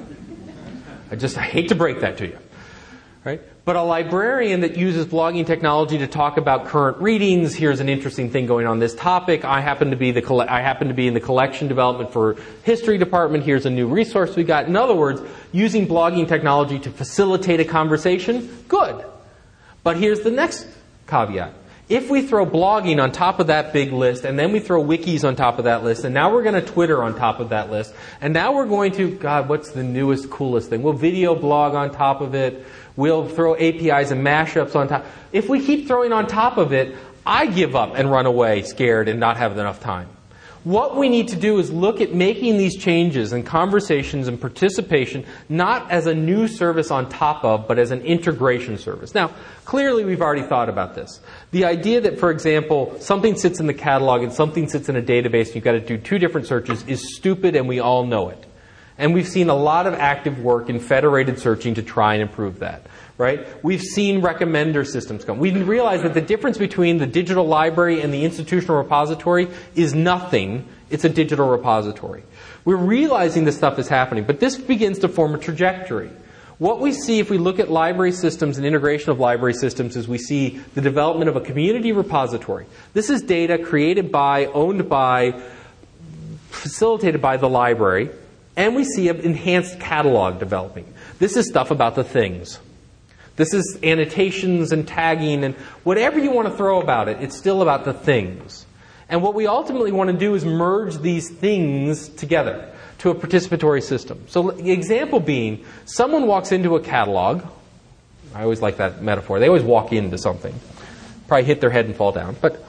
I just I hate to break that to you. Right? But a librarian that uses blogging technology to talk about current readings, here's an interesting thing going on this topic, I happen to be the I happen to be in the collection development for history department, here's a new resource we got. In other words, using blogging technology to facilitate a conversation, good. But here's the next caveat. If we throw blogging on top of that big list, and then we throw wikis on top of that list, and now we're going to Twitter on top of that list, and now we're going to, God, what's the newest, coolest thing? We'll video blog on top of it. We'll throw A P Is and mashups on top. If we keep throwing on top of it, I give up and run away scared and not have enough time. What we need to do is look at making these changes and conversations and participation not as a new service on top of, but as an integration service. Now, clearly we've already thought about this. The idea that, for example, something sits in the catalog and something sits in a database and you've got to do two different searches is stupid, and we all know it. And we've seen a lot of active work in federated searching to try and improve that. Right? We've seen recommender systems come. We realize that the difference between the digital library and the institutional repository is nothing. It's a digital repository. We're realizing this stuff is happening, but this begins to form a trajectory. What we see if we look at library systems and integration of library systems is we see the development of a community repository. This is data created by, owned by, facilitated by the library, and we see an enhanced catalog developing. This is stuff about the things. This is annotations and tagging and whatever you want to throw about it, it's still about the things. And what we ultimately want to do is merge these things together to a participatory system. So the example being, someone walks into a catalog. I always like that metaphor. They always walk into something. Probably hit their head and fall down. But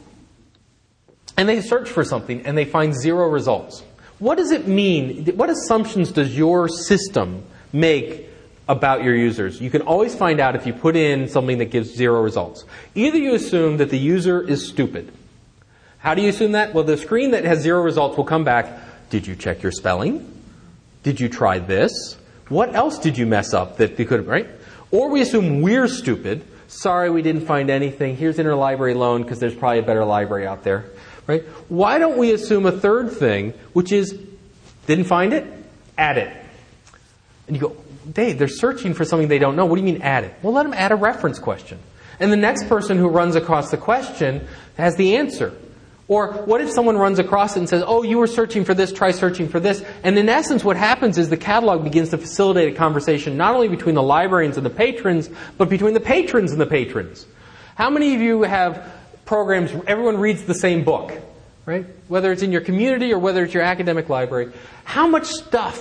and they search for something and they find zero results. What does it mean? What assumptions does your system make about your users? You can always find out if you put in something that gives zero results. Either you assume that the user is stupid. How do you assume that? Well, the screen that has zero results will come back. Did you check your spelling? Did you try this? What else did you mess up that you could have, right? Or we assume we're stupid. Sorry, we didn't find anything. Here's interlibrary loan because there's probably a better library out there, right? Why don't we assume a third thing, which is, didn't find it? Add it. And you go, Dave, they're searching for something they don't know. What do you mean add it? Well, let them add a reference question. And the next person who runs across the question has the answer. Or what if someone runs across it and says, oh, you were searching for this, try searching for this. And in essence, what happens is the catalog begins to facilitate a conversation not only between the librarians and the patrons, but between the patrons and the patrons. How many of you have programs, everyone reads the same book, right? Whether it's in your community or whether it's your academic library. How much stuff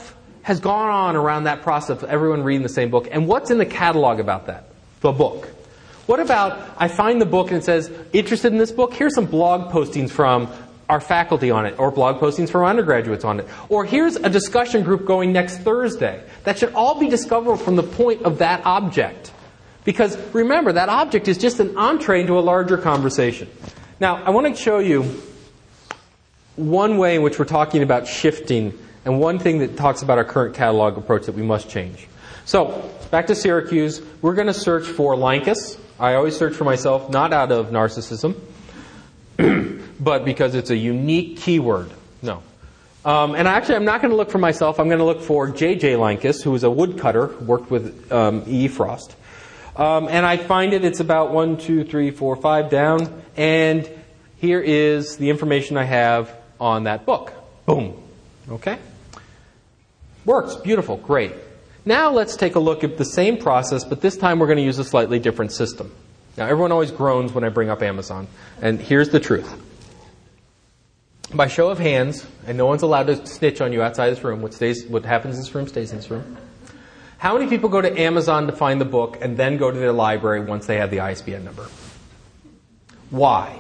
has gone on around that process of everyone reading the same book. And what's in the catalog about that? The book. What about, I find the book and it says, interested in this book? Here's some blog postings from our faculty on it, or blog postings from undergraduates on it. Or here's a discussion group going next Thursday. That should all be discoverable from the point of that object. Because remember, that object is just an entree into a larger conversation. Now, I want to show you one way in which we're talking about shifting, and one thing that talks about our current catalog approach that we must change. So, back to Syracuse, we're going to search for Lankus. I always search for myself, not out of narcissism, but because it's a unique keyword. No. Um, and actually, I'm not going to look for myself. I'm going to look for J J Lankus, who is a woodcutter, worked with um, E E. Frost. Um, and I find it, it's about one, two, three, four, five down. And here is the information I have on that book. Boom. Okay? Works. Beautiful. Great. Now let's take a look at the same process, but this time we're going to use a slightly different system. Now, everyone always groans when I bring up Amazon. And here's the truth. By show of hands, and no one's allowed to snitch on you outside this room, what stays, what happens in this room stays in this room. How many people go to Amazon to find the book and then go to their library once they have the I S B N number? Why?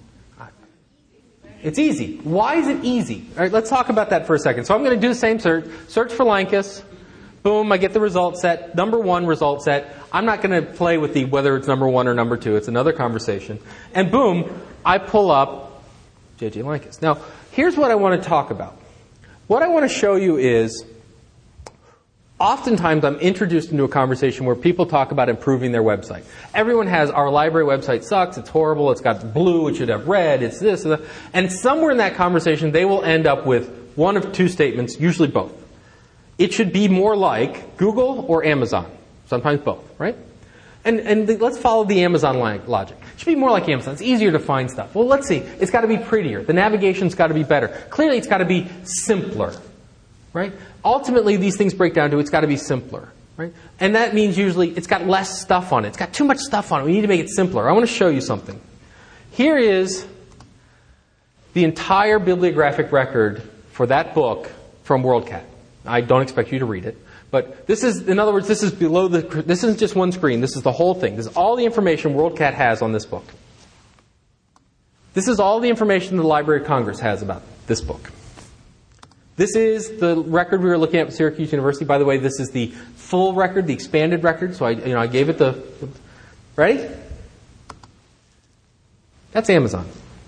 It's easy. Why is it easy? All right, let's talk about that for a second. So I'm going to do the same search. Search for Lankus. Boom, I get the result set. Number one result set. I'm not going to play with the whether it's number one or number two. It's another conversation. And boom, I pull up J J Lankus. Now, here's what I want to talk about. What I want to show you is, oftentimes I'm introduced into a conversation where people talk about improving their website. Everyone has, our library website sucks, it's horrible, it's got blue, it should have red, it's this, and that. And somewhere in that conversation they will end up with one of two statements, usually both. It should be more like Google or Amazon. Sometimes both, right? And and the, let's follow the Amazon logic. It should be more like Amazon. It's easier to find stuff. Well, let's see. It's got to be prettier. The navigation's got to be better. Clearly, it's got to be simpler, right? Ultimately, these things break down to it's got to be simpler, right? And that means usually it's got less stuff on it. It's got too much stuff on it. We need to make it simpler. I want to show you something. Here is the entire bibliographic record for that book from WorldCat. I don't expect you to read it. But this is, in other words, this is below the, this isn't just one screen. This is the whole thing. This is all the information WorldCat has on this book. This is all the information the Library of Congress has about this book. This is the record we were looking at at Syracuse University. By the way, this is the full record, the expanded record. So I, you know, I gave it the, ready? That's Amazon.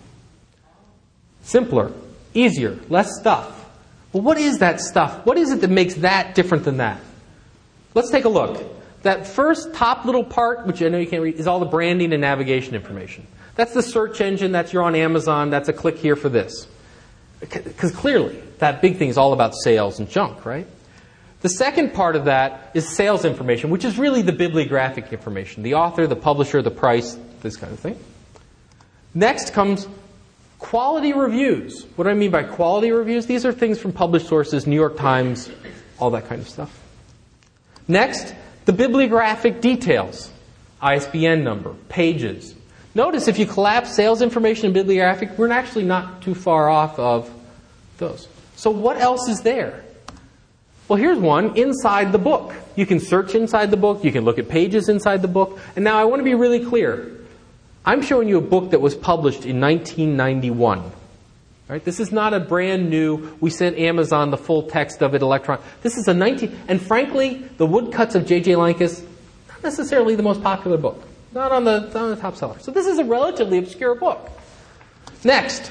Simpler, easier, less stuff. Well, what is that stuff? What is it that makes that different than that? Let's take a look. That first top little part, which I know you can't read, is all the branding and navigation information. That's the search engine. That's you're on Amazon. That's a click here for this. Because clearly, that big thing is all about sales and junk, right? The second part of that is sales information, which is really the bibliographic information. The author, the publisher, the price, this kind of thing. Next comes quality reviews. What do I mean by quality reviews? These are things from published sources, New York Times, all that kind of stuff. Next, the bibliographic details. I S B N number, pages. Notice if you collapse sales information and bibliographic, we're actually not too far off of those. So what else is there? Well, here's one inside the book. You can search inside the book. You can look at pages inside the book. And now I want to be really clear. I'm showing you a book that was published in nineteen ninety-one. Right? This is not a brand new, we sent Amazon the full text of it electron. This is a nineteen, and frankly, the woodcuts of J J Lankus, not necessarily the most popular book. Not on the, not on the top seller. So this is a relatively obscure book. Next,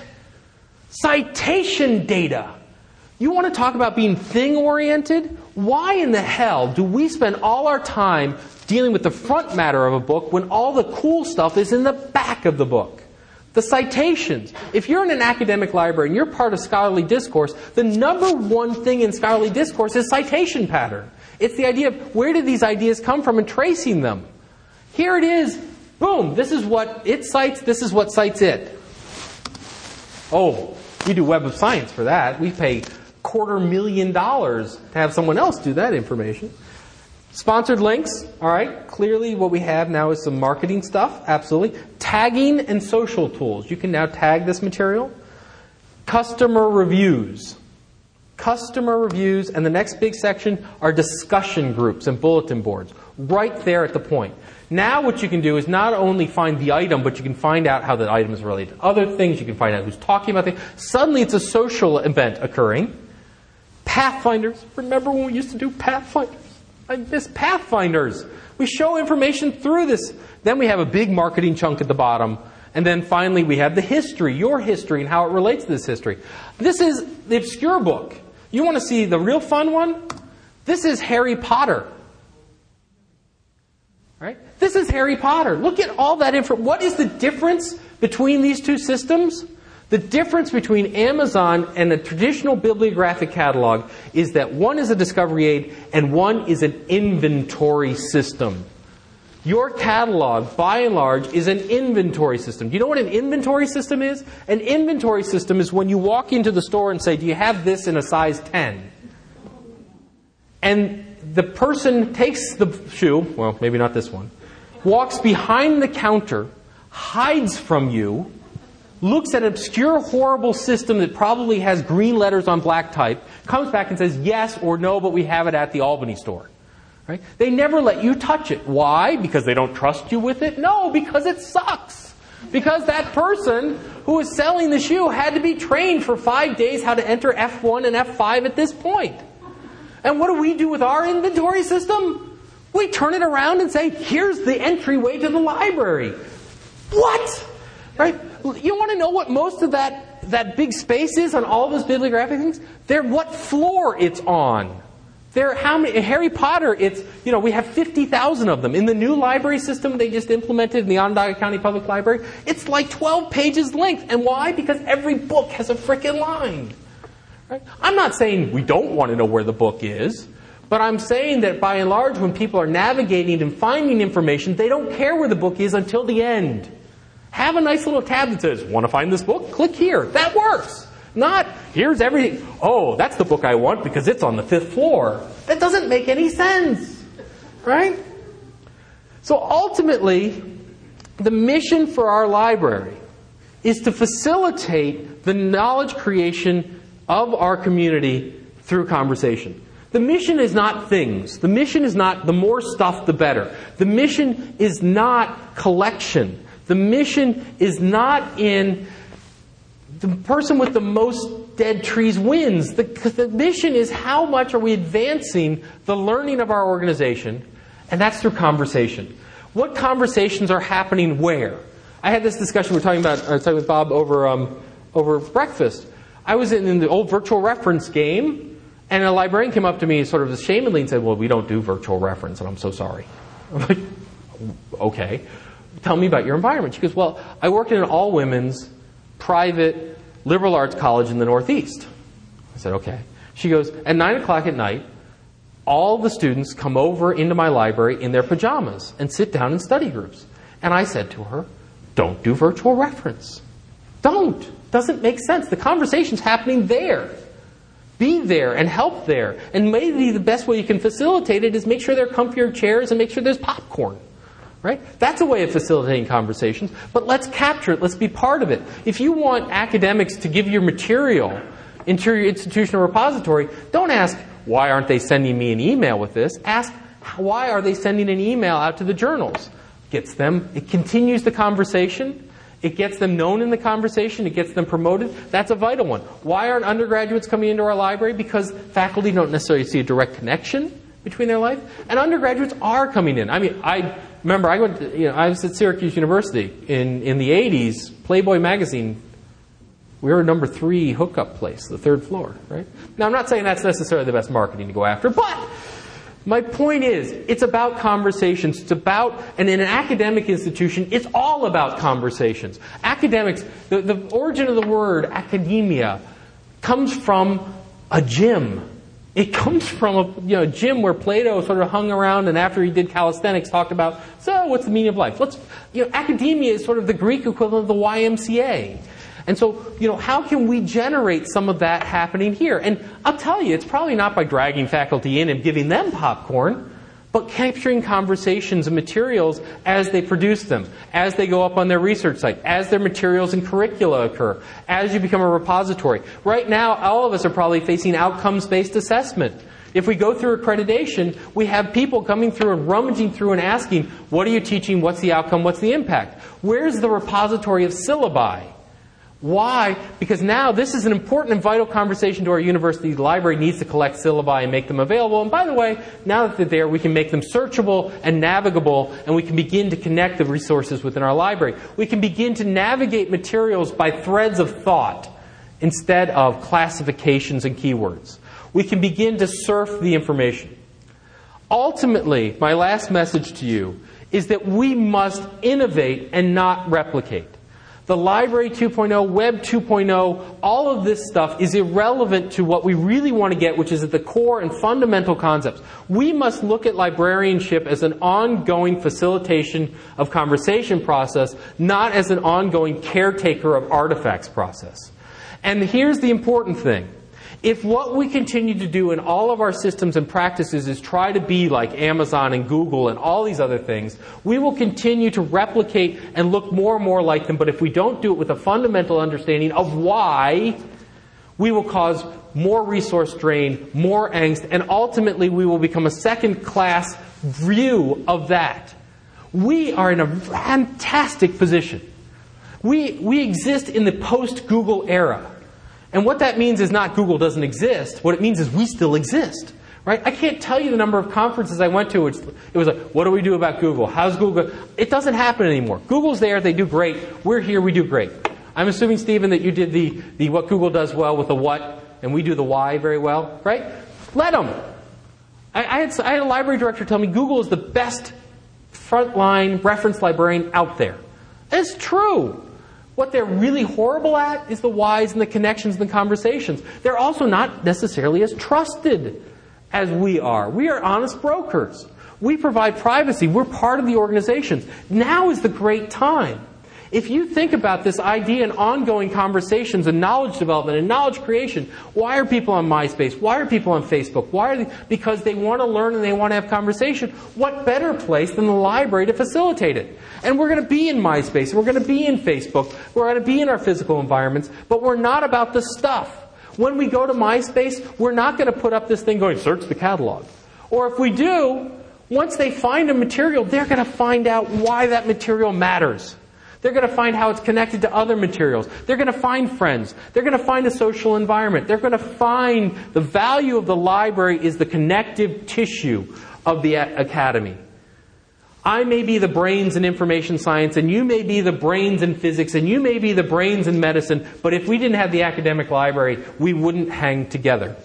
citation data. You want to talk about being thing-oriented? Why in the hell do we spend all our time dealing with the front matter of a book when all the cool stuff is in the back of the book? The citations. If you're in an academic library and you're part of scholarly discourse, the number one thing in scholarly discourse is citation pattern. It's the idea of where did these ideas come from and tracing them. Here it is. Boom. This is what it cites. This is what cites it. Oh, we do Web of Science for that. We pay quarter million dollars to have someone else do that information. Sponsored links, all right. Clearly what we have now is some marketing stuff, absolutely. Tagging and social tools. You can now tag this material. Customer reviews. customer reviews, and the next big section are discussion groups and bulletin boards, right there at the point. Now what you can do is not only find the item, but you can find out how the item is related to other things. You can find out who's talking about things. Suddenly it's a social event occurring. Pathfinders. Remember when we used to do Pathfinders? I miss Pathfinders. We show information through this. Then we have a big marketing chunk at the bottom. And then finally we have the history, your history, and how it relates to this history. This is the obscure book. You want to see the real fun one? This is Harry Potter. Right? This is Harry Potter. Look at all that info. What is the difference between these two systems? The difference between Amazon and a traditional bibliographic catalog is that one is a discovery aid and one is an inventory system. Your catalog, by and large, is an inventory system. Do you know what an inventory system is? An inventory system is when you walk into the store and say, do you have this in a size ten? And the person takes the shoe, well, maybe not this one, walks behind the counter, hides from you, looks at an obscure, horrible system that probably has green letters on black type, comes back and says yes or no, but we have it at the Albany store. Right? They never let you touch it. Why? Because they don't trust you with it? No, because it sucks. Because that person who was selling the shoe had to be trained for five days how to enter F one and F five at this point. And what do we do with our inventory system? We turn it around and say, here's the entryway to the library. What? Right? You want to know what most of that, that big space is on all those bibliographic things? They're what floor it's on. They're how many, in Harry Potter, it's, you know, we have fifty thousand of them. In the new library system they just implemented in the Onondaga County Public Library, it's like twelve pages length. And why? Because every book has a frickin' line. Right? I'm not saying we don't want to know where the book is, but I'm saying that by and large, when people are navigating and finding information, they don't care where the book is until the end. Have a nice little tab that says, want to find this book? Click here. That works. Not, here's everything. Oh, that's the book I want because it's on the fifth floor. That doesn't make any sense. Right? So ultimately, the mission for our library is to facilitate the knowledge creation of our community through conversation. The mission is not things. The mission is not the more stuff, the better. The mission is not collection. The mission is not in the person with the most dead trees wins. The, the mission is how much are we advancing the learning of our organization, and that's through conversation. What conversations are happening where? I had this discussion we were talking about. I was talking with Bob over um, over breakfast. I was in, in the old virtual reference game, and a librarian came up to me sort of ashamedly and said, "Well, we don't do virtual reference, and I'm so sorry." I'm like, "Okay, tell me about your environment." She goes, "Well, I worked in an all-women's private liberal arts college in the Northeast." I said, "Okay." She goes, "At nine o'clock at night, all the students come over into my library in their pajamas and sit down in study groups." And I said to her, "Don't do virtual reference. Don't. Doesn't make sense. The conversation's happening there. Be there and help there. And maybe the best way you can facilitate it is make sure there are comfier chairs and make sure there's popcorn." Right? That's a way of facilitating conversations. But let's capture it. Let's be part of it. If you want academics to give your material into your institutional repository, don't ask, why aren't they sending me an email with this? Ask, why are they sending an email out to the journals? Gets them, it continues the conversation. It gets them known in the conversation. It gets them promoted. That's a vital one. Why aren't undergraduates coming into our library? Because faculty don't necessarily see a direct connection between their life. And undergraduates are coming in. I mean, I remember I went to, you know, I was at Syracuse University in, in the eighties. Playboy magazine, we were number three hookup place, the third floor, right? Now, I'm not saying that's necessarily the best marketing to go after, but my point is, it's about conversations. It's about, and in an academic institution, it's all about conversations. Academics, the, the origin of the word academia comes from a gym. It comes from a you know gym where Plato sort of hung around, and after he did calisthenics, talked about, so what's the meaning of life? Let's you know academia is sort of the Greek equivalent of the Y M C A. And so, you know, how can we generate some of that happening here? And I'll tell you, it's probably not by dragging faculty in and giving them popcorn, but capturing conversations and materials as they produce them, as they go up on their research site, as their materials and curricula occur, as you become a repository. Right now, all of us are probably facing outcomes-based assessment. If we go through accreditation, we have people coming through and rummaging through and asking, what are you teaching, what's the outcome, what's the impact? Where's the repository of syllabi? Why? Because now this is an important and vital conversation to our university. The library needs to collect syllabi and make them available. And by the way, now that they're there, we can make them searchable and navigable, and we can begin to connect the resources within our library. We can begin to navigate materials by threads of thought instead of classifications and keywords. We can begin to surf the information. Ultimately, my last message to you is that we must innovate and not replicate. The Library two point oh, Web two point oh, all of this stuff is irrelevant to what we really want to get, which is at the core and fundamental concepts. We must look at librarianship as an ongoing facilitation of conversation process, not as an ongoing caretaker of artifacts process. And here's the important thing. If what we continue to do in all of our systems and practices is try to be like Amazon and Google and all these other things, we will continue to replicate and look more and more like them. But if we don't do it with a fundamental understanding of why, we will cause more resource drain, more angst, and ultimately we will become a second-class view of that. We are in a fantastic position. We, we exist in the post-Google era. And what that means is not Google doesn't exist. What it means is we still exist. Right? I can't tell you the number of conferences I went to. It was like, what do we do about Google? How's Google? It doesn't happen anymore. Google's there. They do great. We're here. We do great. I'm assuming, Stephen, that you did the, the what Google does well with the what, and we do the why very well. Right? Let them. I, I, had, I had a library director tell me Google is the best frontline reference librarian out there. It's true. What they're really horrible at is the whys and the connections and the conversations. They're also not necessarily as trusted as we are. We are honest brokers. We provide privacy. We're part of the organizations. Now is the great time. If you think about this idea and ongoing conversations and knowledge development and knowledge creation, why are people on MySpace? Why are people on Facebook? Why are they? Because they want to learn and they want to have conversation. What better place than the library to facilitate it? And we're going to be in MySpace. We're going to be in Facebook. We're going to be in our physical environments. But we're not about the stuff. When we go to MySpace, we're not going to put up this thing going, search the catalog. Or if we do, once they find a material, they're going to find out why that material matters. They're going to find how it's connected to other materials. They're going to find friends. They're going to find a social environment. They're going to find the value of the library is the connective tissue of the academy. I may be the brains in information science, and you may be the brains in physics, and you may be the brains in medicine, but if we didn't have the academic library, we wouldn't hang together.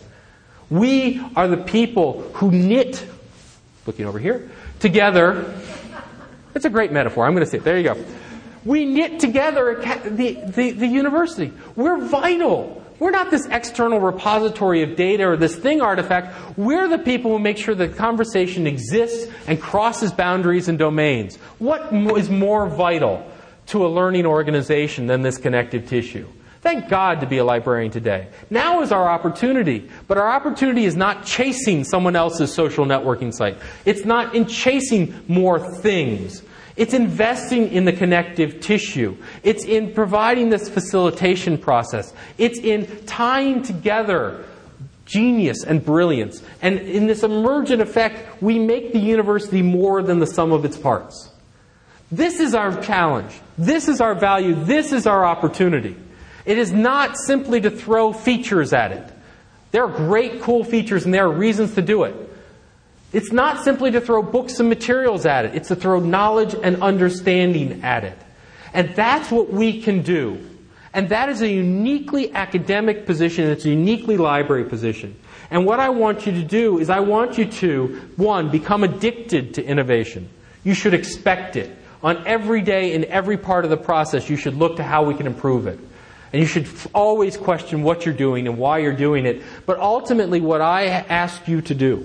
We are the people who knit, looking over here, together. It's a great metaphor. I'm going to say it. There you go. We knit together the, the, the university. We're vital. We're not this external repository of data or this thing artifact. We're the people who make sure the conversation exists and crosses boundaries and domains. What is more vital to a learning organization than this connective tissue? Thank God to be a librarian today. Now is our opportunity. But our opportunity is not chasing someone else's social networking site. It's not in chasing more things. It's investing in the connective tissue. It's in providing this facilitation process. It's in tying together genius and brilliance. And in this emergent effect, we make the university more than the sum of its parts. This is our challenge. This is our value. This is our opportunity. It is not simply to throw features at it. There are great, cool features, and there are reasons to do it. It's not simply to throw books and materials at it. It's to throw knowledge and understanding at it. And that's what we can do. And that is a uniquely academic position. It's a uniquely library position. And what I want you to do is I want you to, one, become addicted to innovation. You should expect it. On every day, in every part of the process, you should look to how we can improve it. And you should always question what you're doing and why you're doing it. But ultimately, what I ask you to do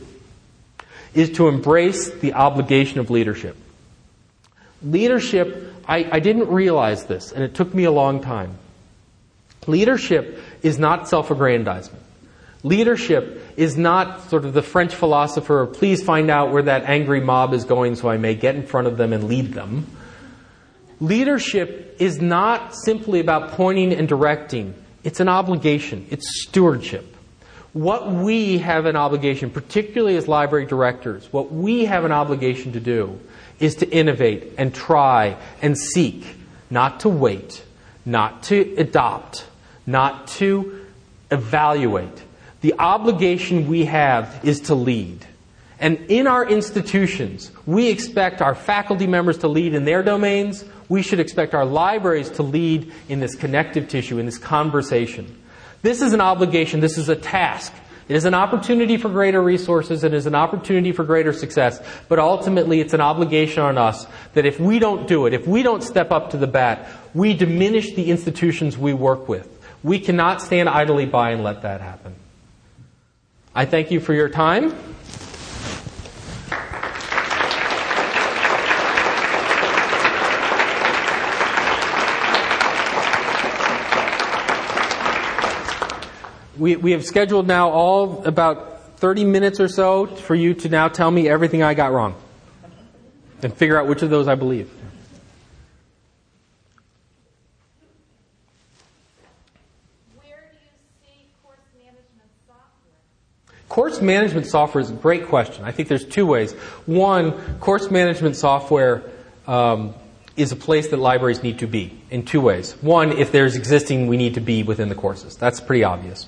is to embrace the obligation of leadership. Leadership, I, I didn't realize this, and it took me a long time. Leadership is not self-aggrandizement. Leadership is not sort of the French philosopher, please find out where that angry mob is going so I may get in front of them and lead them. Leadership is not simply about pointing and directing. It's an obligation. It's stewardship. What we have an obligation, particularly as library directors, what we have an obligation to do is to innovate and try and seek, not to wait, not to adopt, not to evaluate. The obligation we have is to lead. And in our institutions, we expect our faculty members to lead in their domains. We should expect our libraries to lead in this connective tissue, in this conversation. This is an obligation. This is a task. It is an opportunity for greater resources. It is an opportunity for greater success. But ultimately, it's an obligation on us that if we don't do it, if we don't step up to the bat, we diminish the institutions we work with. We cannot stand idly by and let that happen. I thank you for your time. We, we have scheduled now all about thirty minutes or so for you to now tell me everything I got wrong and figure out which of those I believe. Where do you see course management software? Course management software is a great question. I think there's two ways. One, course management software um, is a place that libraries need to be in two ways. One, if there's existing, we need to be within the courses. That's pretty obvious.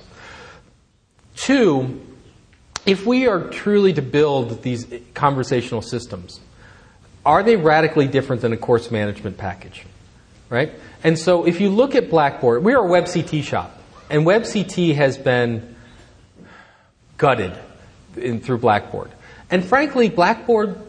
Two, if we are truly to build these conversational systems, are they radically different than a course management package? Right? And so if you look at Blackboard, we are a WebCT shop, and WebCT has been gutted in, through Blackboard. And frankly, Blackboard,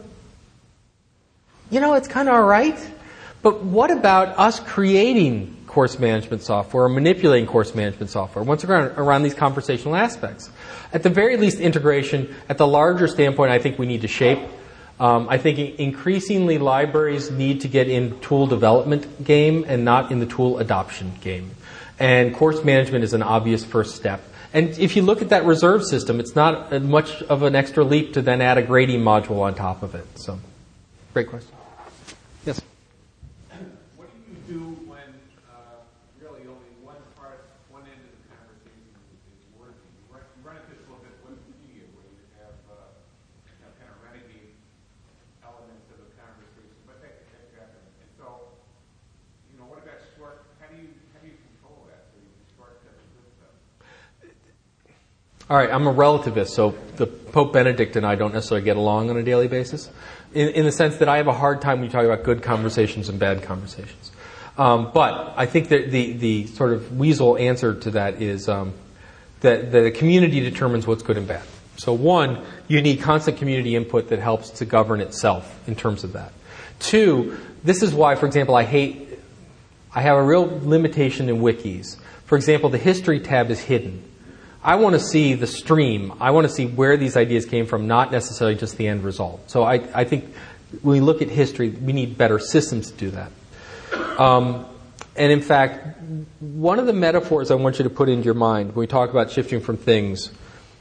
you know, it's kind of all right. But what about us creating course management software or manipulating course management software once around, around these conversational aspects? At the very least, integration. At the larger standpoint, I think we need to shape. Um, I think increasingly libraries need to get in tool development game and not in the tool adoption game. And course management is an obvious first step. And if you look at that reserve system, it's not much of an extra leap to then add a grading module on top of it. So, great question. Yes? What do you do when uh, really only one part, one end of the conversation is working? You run, you run into this a little bit with Wikipedia, where you have uh, you know, kind of renegade elements of the conversation, but that that happens. And so, you know, what about short? How do you how do you control that so you can shortcut the good stuff? All right, I'm a relativist, so the Pope Benedict and I don't necessarily get along on a daily basis, in, in the sense that I have a hard time when you talk about good conversations and bad conversations. Um, but I think that the, the sort of weasel answer to that is um, that, that the community determines what's good and bad. So one, you need constant community input that helps to govern itself in terms of that. Two, this is why, for example, I hate, I have a real limitation in wikis. For example, the history tab is hidden. I want to see the stream. I want to see where these ideas came from, not necessarily just the end result. So I, I think when we look at history, we need better systems to do that. Um, and in fact, one of the metaphors I want you to put into your mind when we talk about shifting from things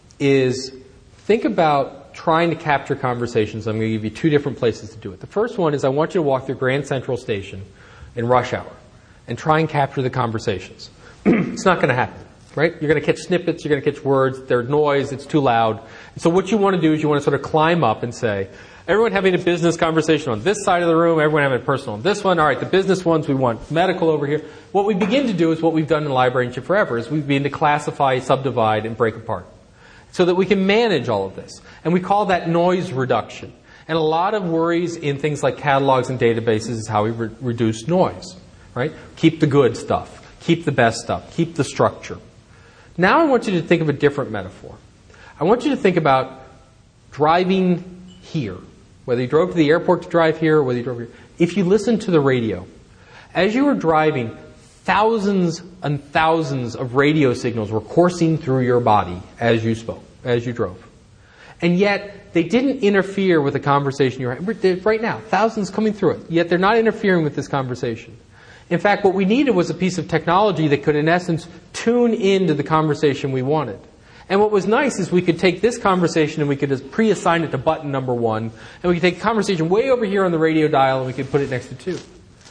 is think about trying to capture conversations. I'm going to give you two different places to do it. The first one is I want you to walk through Grand Central Station in rush hour and try and capture the conversations. It's not going to happen. Right? You're going to catch snippets, you're going to catch words, there's noise, it's too loud. And so what you want to do is you want to sort of climb up and say, everyone having a business conversation on this side of the room, everyone having a personal on this one. All right, the business ones, we want medical over here. What we begin to do is what we've done in librarianship forever, is we begin to classify, subdivide, and break apart so that we can manage all of this. And we call that noise reduction. And a lot of worries in things like catalogs and databases is how we re- reduce noise. Right? Keep the good stuff. Keep the best stuff. Keep the structure. Now I want you to think of a different metaphor. I want you to think about driving here. Whether you drove to the airport to drive here or whether you drove here. If you listen to the radio, as you were driving, thousands and thousands of radio signals were coursing through your body as you spoke, as you drove. And yet, they didn't interfere with the conversation you're having. Right now, thousands coming through it. Yet they're not interfering with this conversation. In fact, what we needed was a piece of technology that could, in essence, tune into the conversation we wanted. And what was nice is we could take this conversation and we could just pre-assign it to button number one, and we could take a conversation way over here on the radio dial and we could put it next to two.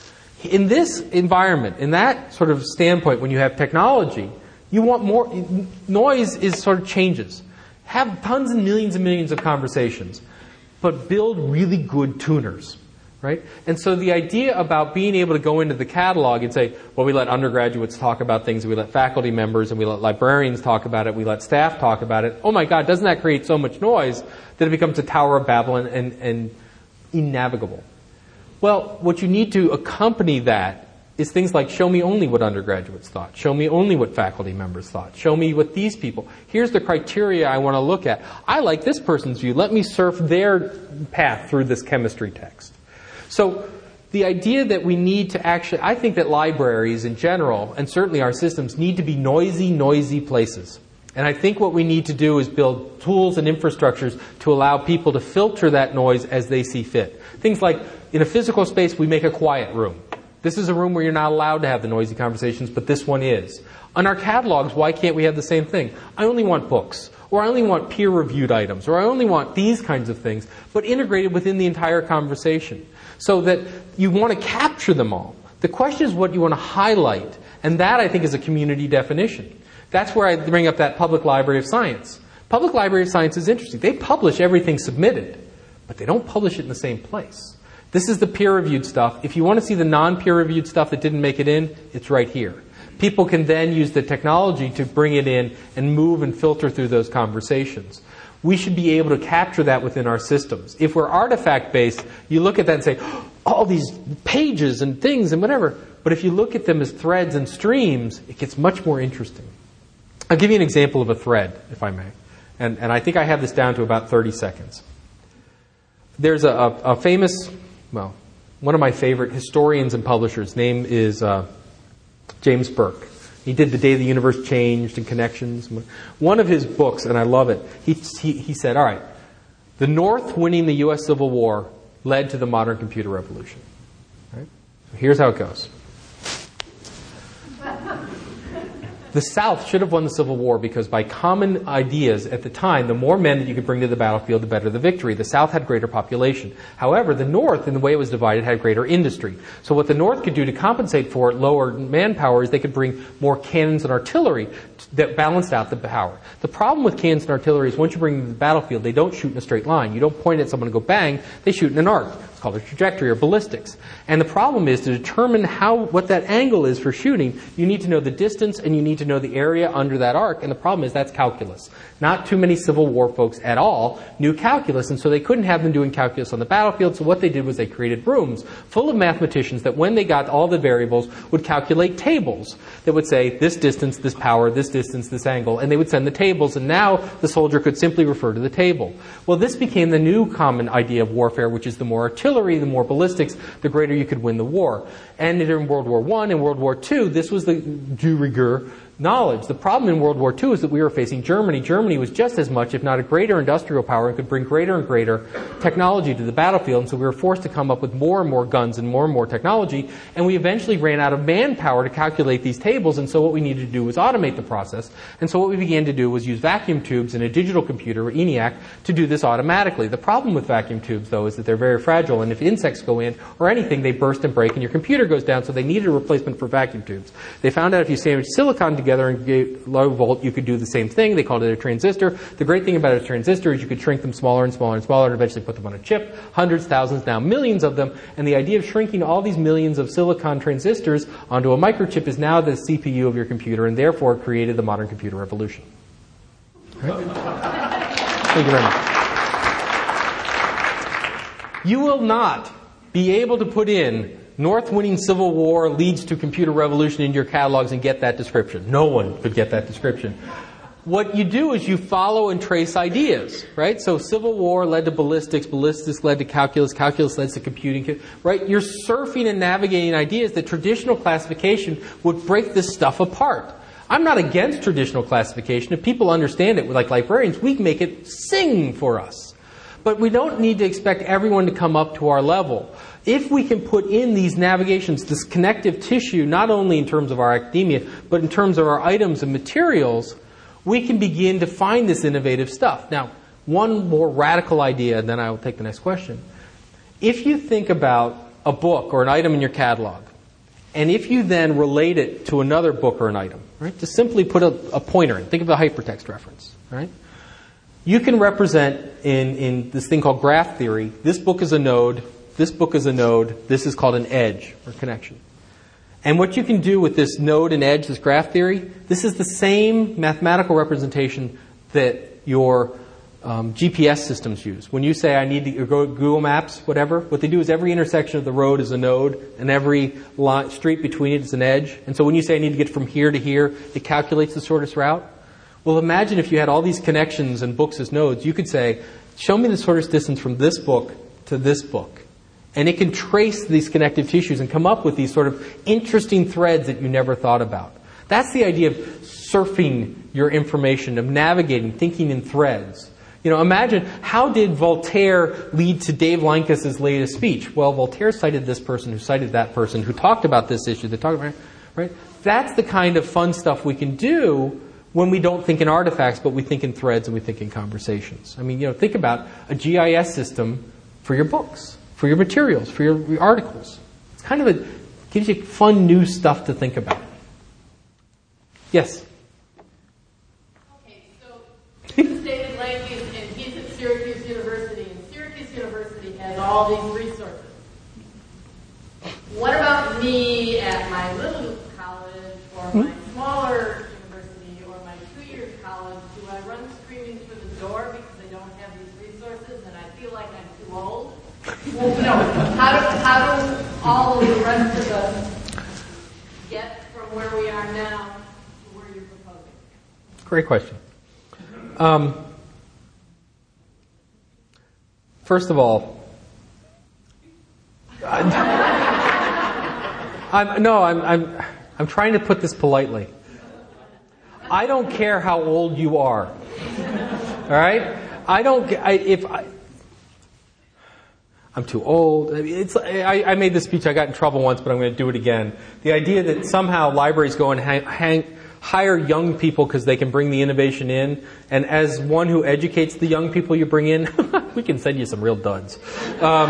In this environment, in that sort of standpoint, when you have technology, you want more, noise is sort of changes. Have tons and millions and millions of conversations, but build really good tuners. Right? And so the idea about being able to go into the catalog and say, well, we let undergraduates talk about things, we let faculty members, and we let librarians talk about it, we let staff talk about it. Oh my God, doesn't that create so much noise that it becomes a Tower of Babel and, and, and innavigable? Well, what you need to accompany that is things like show me only what undergraduates thought, show me only what faculty members thought, show me what these people, here's the criteria I want to look at. I like this person's view, let me surf their path through this chemistry text. So the idea that we need to actually, I think that libraries in general, and certainly our systems, need to be noisy, noisy places. And I think what we need to do is build tools and infrastructures to allow people to filter that noise as they see fit. Things like, in a physical space, we make a quiet room. This is a room where you're not allowed to have the noisy conversations, but this one is. On our catalogs, why can't we have the same thing? I only want books. Or I only want peer-reviewed items. Or I only want these kinds of things, but integrated within the entire conversation. So that you want to capture them all. The question is what you want to highlight. And that, I think, is a community definition. That's where I bring up that Public Library of Science. Public Library of Science is interesting. They publish everything submitted, but they don't publish it in the same place. This is the peer-reviewed stuff. If you want to see the non-peer-reviewed stuff that didn't make it in, it's right here. People can then use the technology to bring it in and move and filter through those conversations. We should be able to capture that within our systems. If we're artifact-based, you look at that and say, oh, all these pages and things and whatever. But if you look at them as threads and streams, it gets much more interesting. I'll give you an example of a thread, if I may. And, and I think I have this down to about thirty seconds. There's a, a, a famous, well, one of my favorite historians and publishers. Name is uh, James Burke. He did The Day the Universe Changed and Connections. One of his books, and I love it, he, he, he said, all right, the North winning the U S Civil War led to the modern computer revolution. Right? So here's how it goes. The South should have won the Civil War because by common ideas at the time, the more men that you could bring to the battlefield, the better the victory. The South had greater population. However, the North, in the way it was divided, had greater industry. So what the North could do to compensate for lower manpower is they could bring more cannons and artillery that balanced out the power. The problem with cannons and artillery is once you bring them to the battlefield, they don't shoot in a straight line. You don't point at someone and go bang, they shoot in an arc. It's called a trajectory or ballistics. And the problem is to determine how what that angle is for shooting, you need to know the distance and you need to know the area under that arc. And the problem is that's calculus. Not too many Civil War folks at all knew calculus, and so they couldn't have them doing calculus on the battlefield. So what they did was they created rooms full of mathematicians that when they got all the variables would calculate tables that would say this distance, this power, this distance, this angle, and they would send the tables, and now the soldier could simply refer to the table. Well, this became the new common idea of warfare, which is the more artillery, the more ballistics, the greater you could win the war. And in World War One and World War Two, this was the de rigueur knowledge. The problem in World War Two is that we were facing Germany. Germany was just as much, if not a greater industrial power, and could bring greater and greater technology to the battlefield. And so we were forced to come up with more and more guns and more and more technology. And we eventually ran out of manpower to calculate these tables. And so what we needed to do was automate the process. And so what we began to do was use vacuum tubes and a digital computer, or ENIAC, to do this automatically. The problem with vacuum tubes, though, is that they're very fragile. And if insects go in or anything, they burst and break and your computer goes down. So they needed a replacement for vacuum tubes. They found out if you sandwich silicon together and gave low volt, you could do the same thing. They called it a transistor. The great thing about a transistor is you could shrink them smaller and smaller and smaller and eventually put them on a chip. Hundreds, thousands, now millions of them. And the idea of shrinking all these millions of silicon transistors onto a microchip is now the C P U of your computer, and therefore created the modern computer revolution. Right? Thank you very much. You will not be able to put in North winning Civil War leads to computer revolution in your catalogs and get that description. No one could get that description. What you do is you follow and trace ideas, right? So Civil War led to ballistics, ballistics led to calculus, calculus led to computing, right? You're surfing and navigating ideas that traditional classification would break this stuff apart. I'm not against traditional classification. If people understand it, like librarians, we make it sing for us. But we don't need to expect everyone to come up to our level. If we can put in these navigations, this connective tissue, not only in terms of our academia, but in terms of our items and materials, we can begin to find this innovative stuff. Now, one more radical idea, and then I will take the next question. If you think about a book or an item in your catalog, and if you then relate it to another book or an item, right? Just simply put a, a pointer in. Think of a hypertext reference, right? You can represent in, in this thing called graph theory, this book is a node, this book is a node, this is called an edge or connection. And what you can do with this node and edge, this graph theory, this is the same mathematical representation that your um, G P S systems use. When you say, I need to go to Google Maps, whatever, what they do is every intersection of the road is a node, and every line, street between it is an edge. And so when you say, I need to get from here to here, it calculates the shortest route. Well, imagine if you had all these connections and books as nodes. You could say, show me the shortest distance from this book to this book. And it can trace these connective tissues and come up with these sort of interesting threads that you never thought about. That's the idea of surfing your information, of navigating, thinking in threads. You know, imagine, how did Voltaire lead to Dave Lankes' latest speech? Well, Voltaire cited this person who cited that person who talked about this issue. They talked about, right? That's the kind of fun stuff we can do when we don't think in artifacts, but we think in threads and we think in conversations. I mean, you know, think about a G I S system for your books, for your materials, for your, your articles. It's kind of a, gives you fun new stuff to think about. Yes? Okay, so this is David Lankes, and he's at Syracuse University, and Syracuse University has all these resources. What about me at my little college or my smaller university or my two-year college? Do I run screaming through the door because I don't have these resources and I feel like I'm too old? Well, no. How do, how do all of the rest of us get from where we are now to where you're proposing? Great question. Um, first of all, I'm, I'm, no, I'm, I'm, I'm trying to put this politely. I don't care how old you are. All right? I don't. I, if I, I'm too old. I, mean, it's, I, I made this speech. I got in trouble once, but I'm going to do it again. The idea that somehow libraries go and hang, hang, hire young people because they can bring the innovation in, and as one who educates the young people you bring in, we can send you some real duds. Um,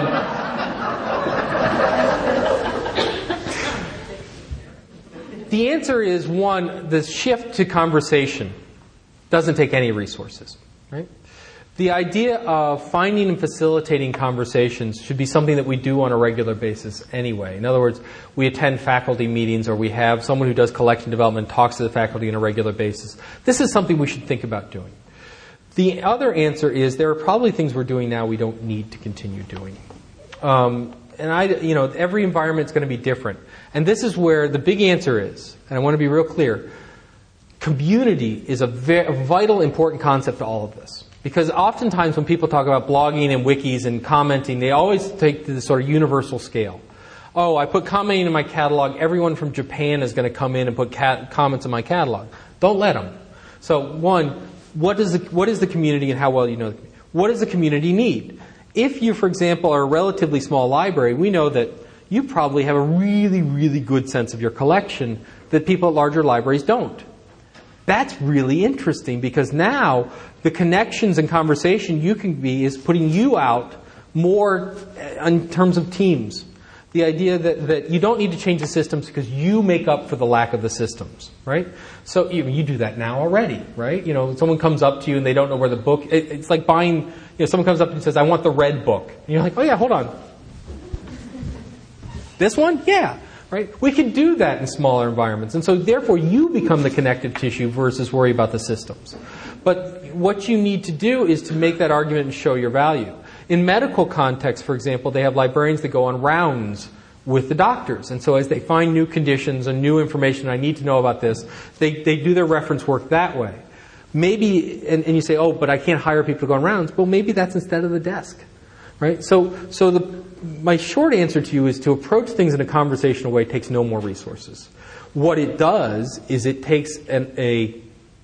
the answer is, one, the shift to conversation doesn't take any resources, right? The idea of finding and facilitating conversations should be something that we do on a regular basis anyway. In other words, we attend faculty meetings or we have someone who does collection development talks to the faculty on a regular basis. This is something we should think about doing. The other answer is there are probably things we're doing now we don't need to continue doing. Um, and I, you know, every environment is going to be different. And this is where the big answer is, and I want to be real clear, community is a, very, a vital, important concept to all of this. Because oftentimes when people talk about blogging and wikis and commenting, they always take to the sort of universal scale. Oh, I put commenting in my catalog. Everyone from Japan is going to come in and put cat- comments in my catalog. Don't let them. So, one, what is the, what is the community and how well you know the community? What does the community need? If you, for example, are a relatively small library, we know that you probably have a really, really good sense of your collection that people at larger libraries don't. That's really interesting because now the connections and conversation you can be is putting you out more in terms of teams. The idea that, that you don't need to change the systems because you make up for the lack of the systems, right? So you, you do that now already, right? You know, someone comes up to you and they don't know where the book, it, it's like buying, you know, someone comes up and says, I want the red book. And you're like, oh yeah, hold on. This one? Yeah. Right? We can do that in smaller environments. And so therefore you become the connective tissue versus worry about the systems. But what you need to do is to make that argument and show your value. In medical context, for example, they have librarians that go on rounds with the doctors. And so as they find new conditions and new information, I need to know about this, they, they do their reference work that way. Maybe, and, and you say, oh, but I can't hire people to go on rounds. Well, maybe that's instead of the desk. Right? So, so the, my short answer to you is to approach things in a conversational way takes no more resources. What it does is it takes an, a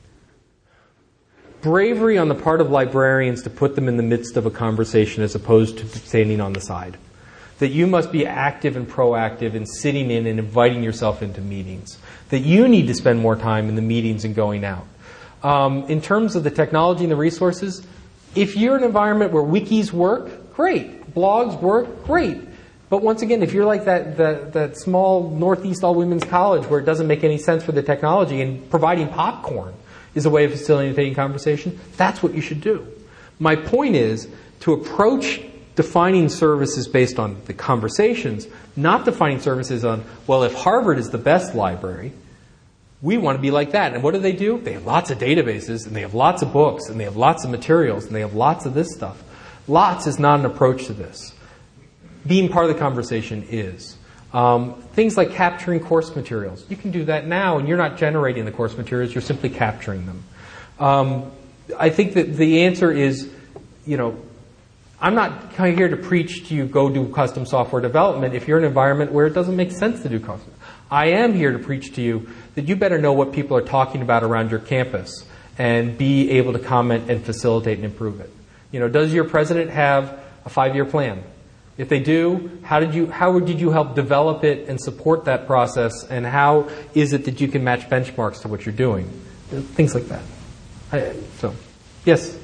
bravery on the part of librarians to put them in the midst of a conversation as opposed to standing on the side. That you must be active and proactive in sitting in and inviting yourself into meetings. That you need to spend more time in the meetings and going out. Um, in terms of the technology and the resources, if you're in an environment where wikis work, great. Blogs work, great. But once again, if you're like that, that, that small Northeast all-women's college where it doesn't make any sense for the technology and providing popcorn is a way of facilitating conversation, that's what you should do. My point is to approach defining services based on the conversations, not defining services on, well, if Harvard is the best library, we want to be like that. And what do they do? They have lots of databases, and they have lots of books, and they have lots of materials, and they have lots of this stuff. Lots is not an approach to this. Being part of the conversation is. Um, things like capturing course materials. You can do that now, and you're not generating the course materials, you're simply capturing them. Um, I think that the answer is, you know, I'm not here to preach to you go do custom software development if you're in an environment where it doesn't make sense to do custom. I am here to preach to you that you better know what people are talking about around your campus and be able to comment and facilitate and improve it. You know, does your president have a five-year plan? If they do, how did you how did you help develop it and support that process, and how is it that you can match benchmarks to what you're doing? Things like that. I, so, yes?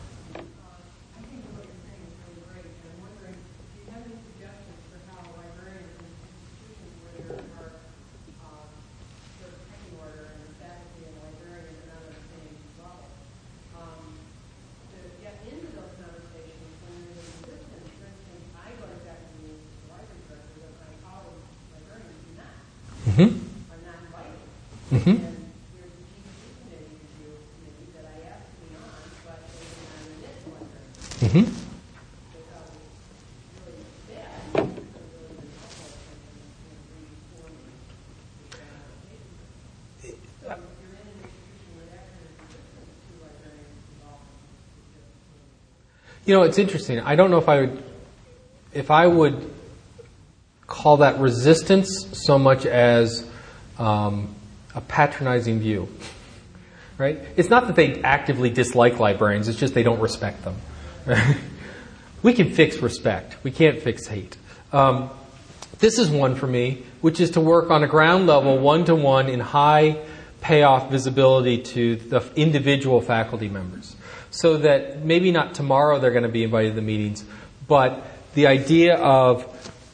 Mm-hmm. Mm-hmm. Mm-hmm. You know, it's interesting. I don't know if I would, if I would call that resistance so much as um, a patronizing view, right? It's not that they actively dislike librarians, it's just they don't respect them. Right? We can fix respect. We can't fix hate. Um, this is one for me, which is to work on a ground level, one-to-one, in high payoff visibility to the individual faculty members. So that maybe not tomorrow they're going to be invited to the meetings, but the idea of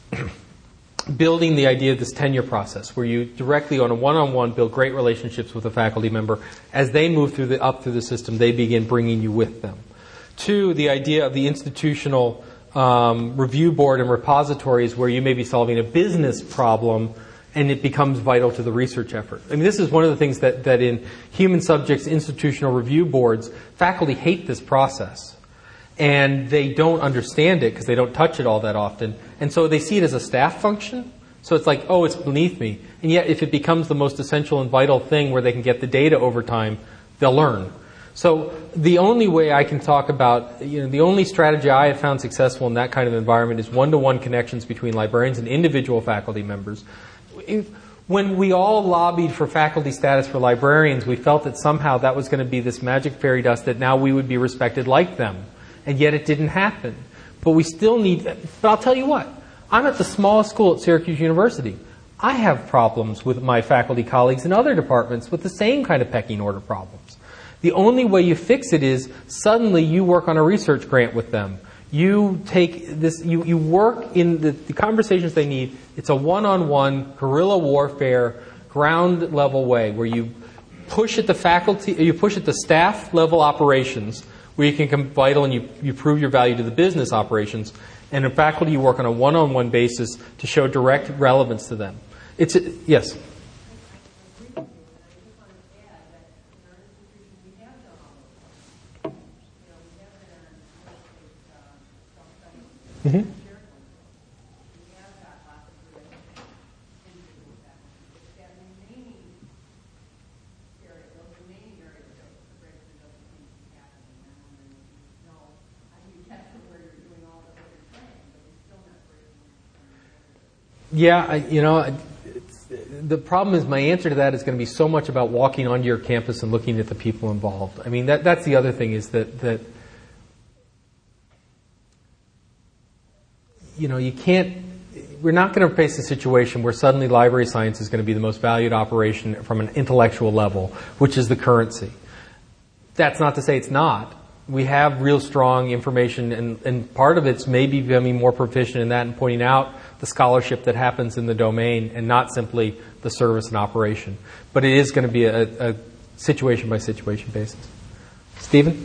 building the idea of this tenure process, where you directly on a one-on-one build great relationships with a faculty member. As they move through the up through the system, they begin bringing you with them. Two, the idea of the institutional um, review board and repositories, where you may be solving a business problem and it becomes vital to the research effort. I mean, this is one of the things that, that in human subjects institutional review boards, faculty hate this process. And they don't understand it because they don't touch it all that often. And so they see it as a staff function. So it's like, oh, it's beneath me. And yet if it becomes the most essential and vital thing where they can get the data over time, they'll learn. So the only way I can talk about, you know, the only strategy I have found successful in that kind of environment is one-to-one connections between librarians and individual faculty members. When we all lobbied for faculty status for librarians, we felt that somehow that was going to be this magic fairy dust that now we would be respected like them. And yet it didn't happen. But we still need, but I'll tell you what, I'm at the smallest school at Syracuse University. I have problems with my faculty colleagues in other departments with the same kind of pecking order problems. The only way you fix it is suddenly you work on a research grant with them. You take this, you, you work in the, the conversations they need. It's a one-on-one guerrilla warfare, ground level way where you push at the faculty, you push at the staff level operations where you can become vital and you, you prove your value to the business operations. And in faculty, you work on a one-on-one basis to show direct relevance to them. It's a, yes. Mm-hmm. Yeah, I, you know, it's, the problem is my answer to that is going to be so much about walking onto your campus and looking at the people involved. I mean, that that's the other thing is that that you know, you can't, we're not going to face a situation where suddenly library science is going to be the most valued operation from an intellectual level, which is the currency. That's not to say it's not. We have real strong information, and, and part of it's maybe becoming more proficient in that and pointing out the scholarship that happens in the domain and not simply the service and operation. But it is going to be a, a situation-by-situation basis. Stephen?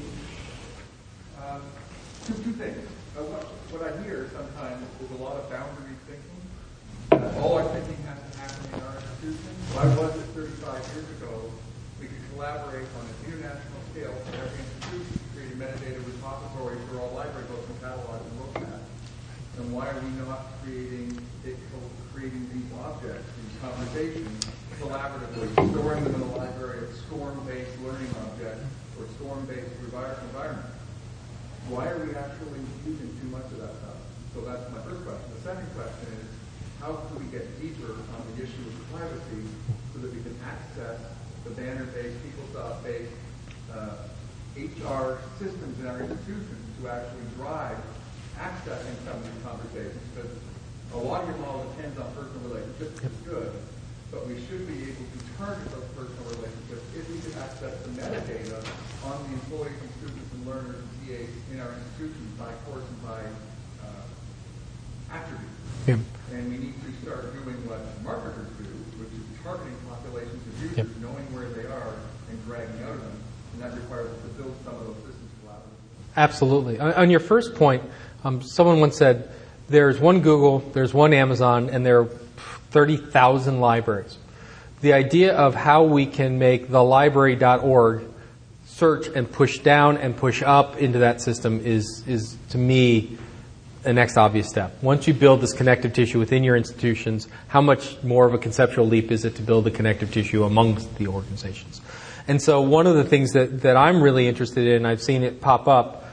Um, two, two things. Uh, what, what I hear sometimes is a lot of boundary thinking. Uh, all our thinking has to happen in our institution. Why was it thirty-five years ago we could collaborate on an international scale for every institution to create a metadata repository for all library books and catalogs and roadmaps? And why are we not creating creating these objects, these conversations, collaboratively, storing them in a library of SCORM-based learning objects or SCORM-based environment? Why are we actually using too much of that stuff? So that's my first question. The second question is, how can we get deeper on the issue of privacy so that we can access the banner-based, PeopleSoft-based uh, H R systems in our institutions to actually drive accessing some of these conversations? Because a lot of your model depends on personal relationships, which is good, but we should be able to target those personal relationships if we can access the metadata on the employees and students and learners and T As in our institutions by course and by uh, attribute. Yeah. And we need to start doing what marketers do, which is targeting populations of users, yep. knowing where they are and dragging out of them, and that requires us to build some of those systems collaboratively. Absolutely. On, on your first point, um, someone once said, there's one Google, there's one Amazon, and there are thirty thousand libraries. The idea of how we can make the library dot org search and push down and push up into that system is, is to me, the next obvious step. Once you build this connective tissue within your institutions, how much more of a conceptual leap is it to build the connective tissue amongst the organizations? And so one of the things that, that I'm really interested in, I've seen it pop up,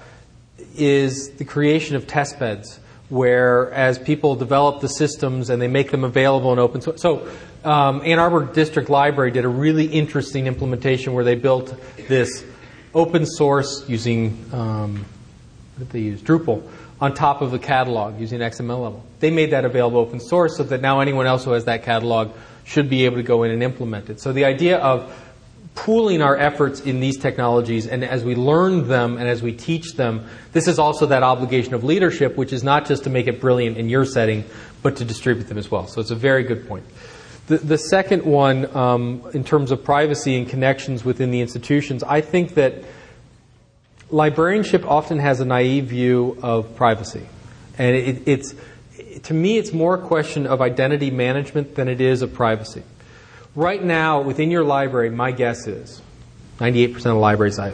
is the creation of test beds, where as people develop the systems and they make them available in open source. So um, Ann Arbor District Library did a really interesting implementation where they built this open source using, um, what did they use? Drupal, on top of the catalog using X M L level. They made that available open source so that now anyone else who has that catalog should be able to go in and implement it. So the idea of pooling our efforts in these technologies, and as we learn them and as we teach them, this is also that obligation of leadership, which is not just to make it brilliant in your setting, but to distribute them as well. So it's a very good point. The, the second one, um, in terms of privacy and connections within the institutions, I think that librarianship often has a naive view of privacy. And it, it's, to me, it's more a question of identity management than it is of privacy. Right now, within your library, my guess is, ninety-eight percent of libraries, I,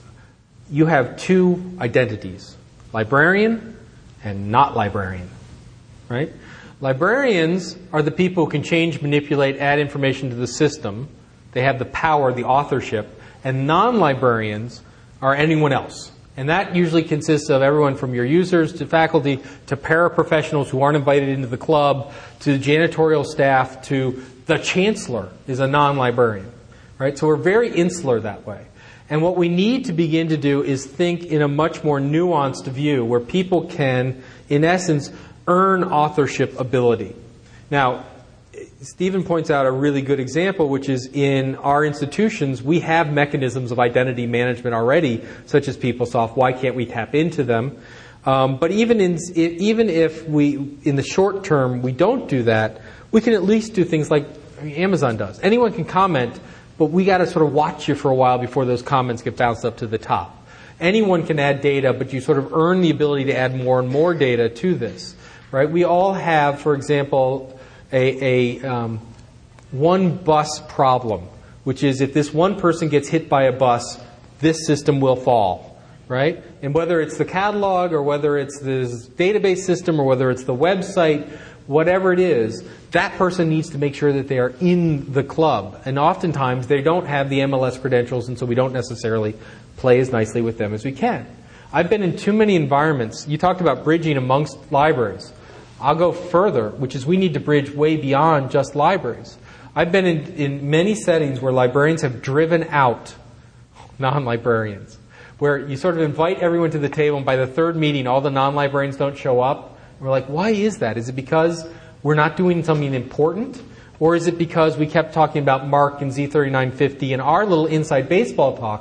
you have two identities, librarian and not librarian, right? Librarians are the people who can change, manipulate, add information to the system. They have the power, the authorship. And non-librarians are anyone else. And that usually consists of everyone from your users to faculty to paraprofessionals who aren't invited into the club to janitorial staff to the chancellor is a non-librarian, right? So we're very insular that way. And what we need to begin to do is think in a much more nuanced view where people can, in essence, earn authorship ability. Now, Stephen points out a really good example, which is in our institutions, we have mechanisms of identity management already, such as PeopleSoft. Why can't we tap into them? Um, but even in, even if we, in the short term, we don't do that, we can at least do things like I mean, Amazon does. Anyone can comment, but we got to sort of watch you for a while before those comments get bounced up to the top. Anyone can add data, but you sort of earn the ability to add more and more data to this, right? We all have, for example, a, a um, one bus problem, which is if this one person gets hit by a bus, this system will fall, right? And whether it's the catalog or whether it's this database system or whether it's the website, whatever it is, that person needs to make sure that they are in the club. And oftentimes they don't have the M L S credentials, and so we don't necessarily play as nicely with them as we can. I've been in too many environments. You talked about bridging amongst libraries. I'll go further, which is we need to bridge way beyond just libraries. I've been in, in many settings where librarians have driven out non-librarians, where you sort of invite everyone to the table, and by the third meeting, all the non-librarians don't show up. We're like, why is that? Is it because we're not doing something important? Or is it because we kept talking about Mark and Z thirty-nine fifty and our little inside baseball talk?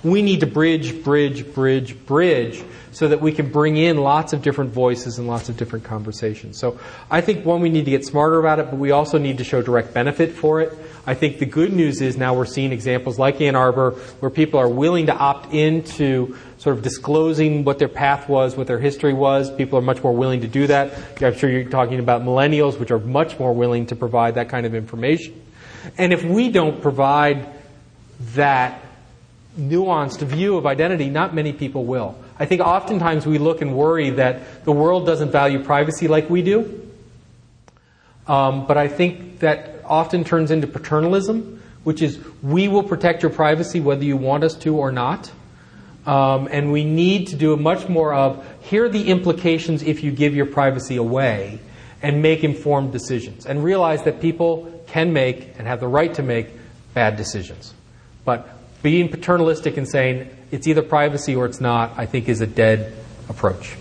We need to bridge, bridge, bridge, bridge so that we can bring in lots of different voices and lots of different conversations. So I think, one, we need to get smarter about it, but we also need to show direct benefit for it. I think the good news is now we're seeing examples like Ann Arbor where people are willing to opt into sort of disclosing what their path was, what their history was. People are much more willing to do that. I'm sure you're talking about millennials, which are much more willing to provide that kind of information. And if we don't provide that nuanced view of identity, not many people will. I think oftentimes we look and worry that the world doesn't value privacy like we do. Um, but I think that often turns into paternalism, which is we will protect your privacy whether you want us to or not. Um, and we need to do a much more of, here are the implications if you give your privacy away, and make informed decisions. And realize that people can make and have the right to make bad decisions. But being paternalistic and saying it's either privacy or it's not, I think is a dead approach.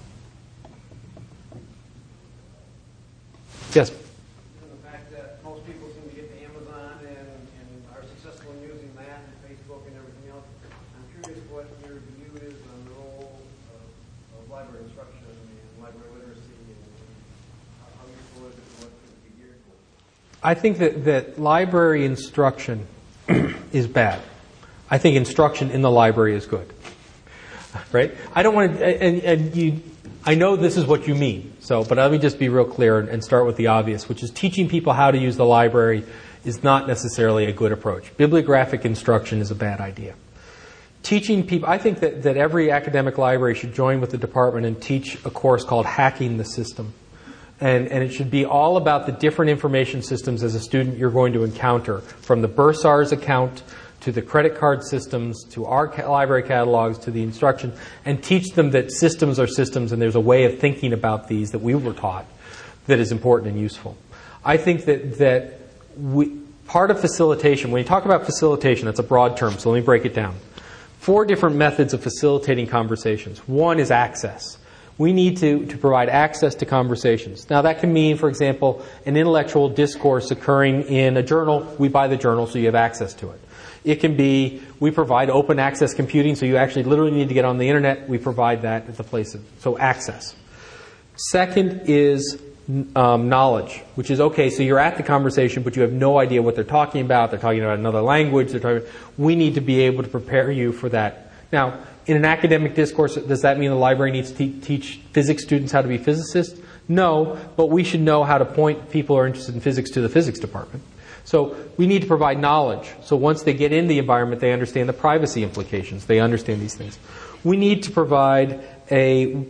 Yes? The fact that most people seem to get to Amazon and, and are successful in using that and Facebook and everything else. I'm curious what your view is on the role of, of library instruction and library literacy and how, how useful is it and what could it be geared for? I think that, that library instruction is bad. I think instruction in the library is good. Right? I don't want to, and, and you, I know this is what you mean, so, but let me just be real clear and, and start with the obvious, which is teaching people how to use the library is not necessarily a good approach. Bibliographic instruction is a bad idea. Teaching people, I think that, that every academic library should join with the department and teach a course called Hacking the System. And, and it should be all about the different information systems as a student you're going to encounter, from the Bursars account to the credit card systems, to our ca- library catalogs, to the instruction, and teach them that systems are systems and there's a way of thinking about these that we were taught that is important and useful. I think that, that we, part of facilitation, when you talk about facilitation, that's a broad term, so let me break it down. Four different methods of facilitating conversations. One is access. We need to, to provide access to conversations. Now that can mean, for example, an intellectual discourse occurring in a journal. We buy the journal so you have access to it. It can be, we provide open access computing, so you actually literally need to get on the internet. We provide that at the place of, so access. Second is um, knowledge, which is, okay, so you're at the conversation, but you have no idea what they're talking about. They're talking about another language. They're talking, we need to be able to prepare you for that. Now, in an academic discourse, does that mean the library needs to te- teach physics students how to be physicists? No, but we should know how to point people who are interested in physics to the physics department. So we need to provide knowledge. So once they get in the environment, they understand the privacy implications. They understand these things. We need to provide a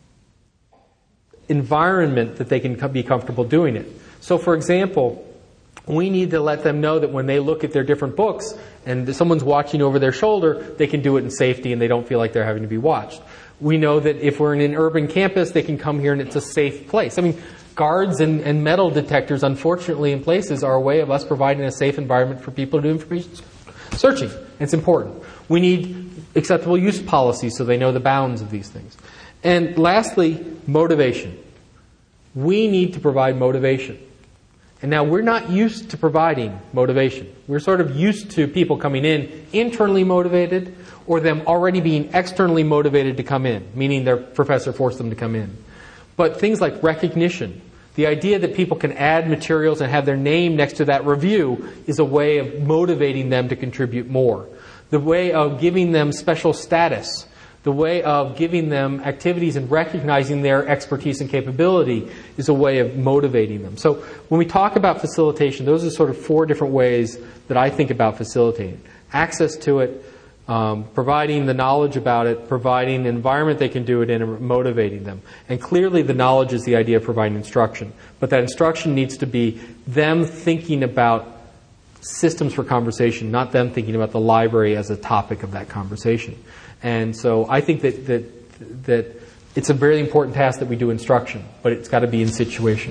environment that they can be comfortable doing it. So for example, we need to let them know that when they look at their different books and someone's watching over their shoulder, they can do it in safety and they don't feel like they're having to be watched. We know that if we're in an urban campus, they can come here and it's a safe place. I mean, guards and, and metal detectors, unfortunately, in places are a way of us providing a safe environment for people to do information searching. It's important. We need acceptable use policies so they know the bounds of these things. And lastly, motivation. We need to provide motivation. And now we're not used to providing motivation. We're sort of used to people coming in internally motivated or them already being externally motivated to come in, meaning their professor forced them to come in. But things like recognition, the idea that people can add materials and have their name next to that review is a way of motivating them to contribute more. The way of giving them special status, the way of giving them activities and recognizing their expertise and capability is a way of motivating them. So when we talk about facilitation, those are sort of four different ways that I think about facilitating. Access to it, um, providing the knowledge about it, providing an environment they can do it in, and motivating them. And clearly the knowledge is the idea of providing instruction. But that instruction needs to be them thinking about systems for conversation, not them thinking about the library as a topic of that conversation. And so I think that, that that it's a very important task that we do instruction, but it's got to be in situation.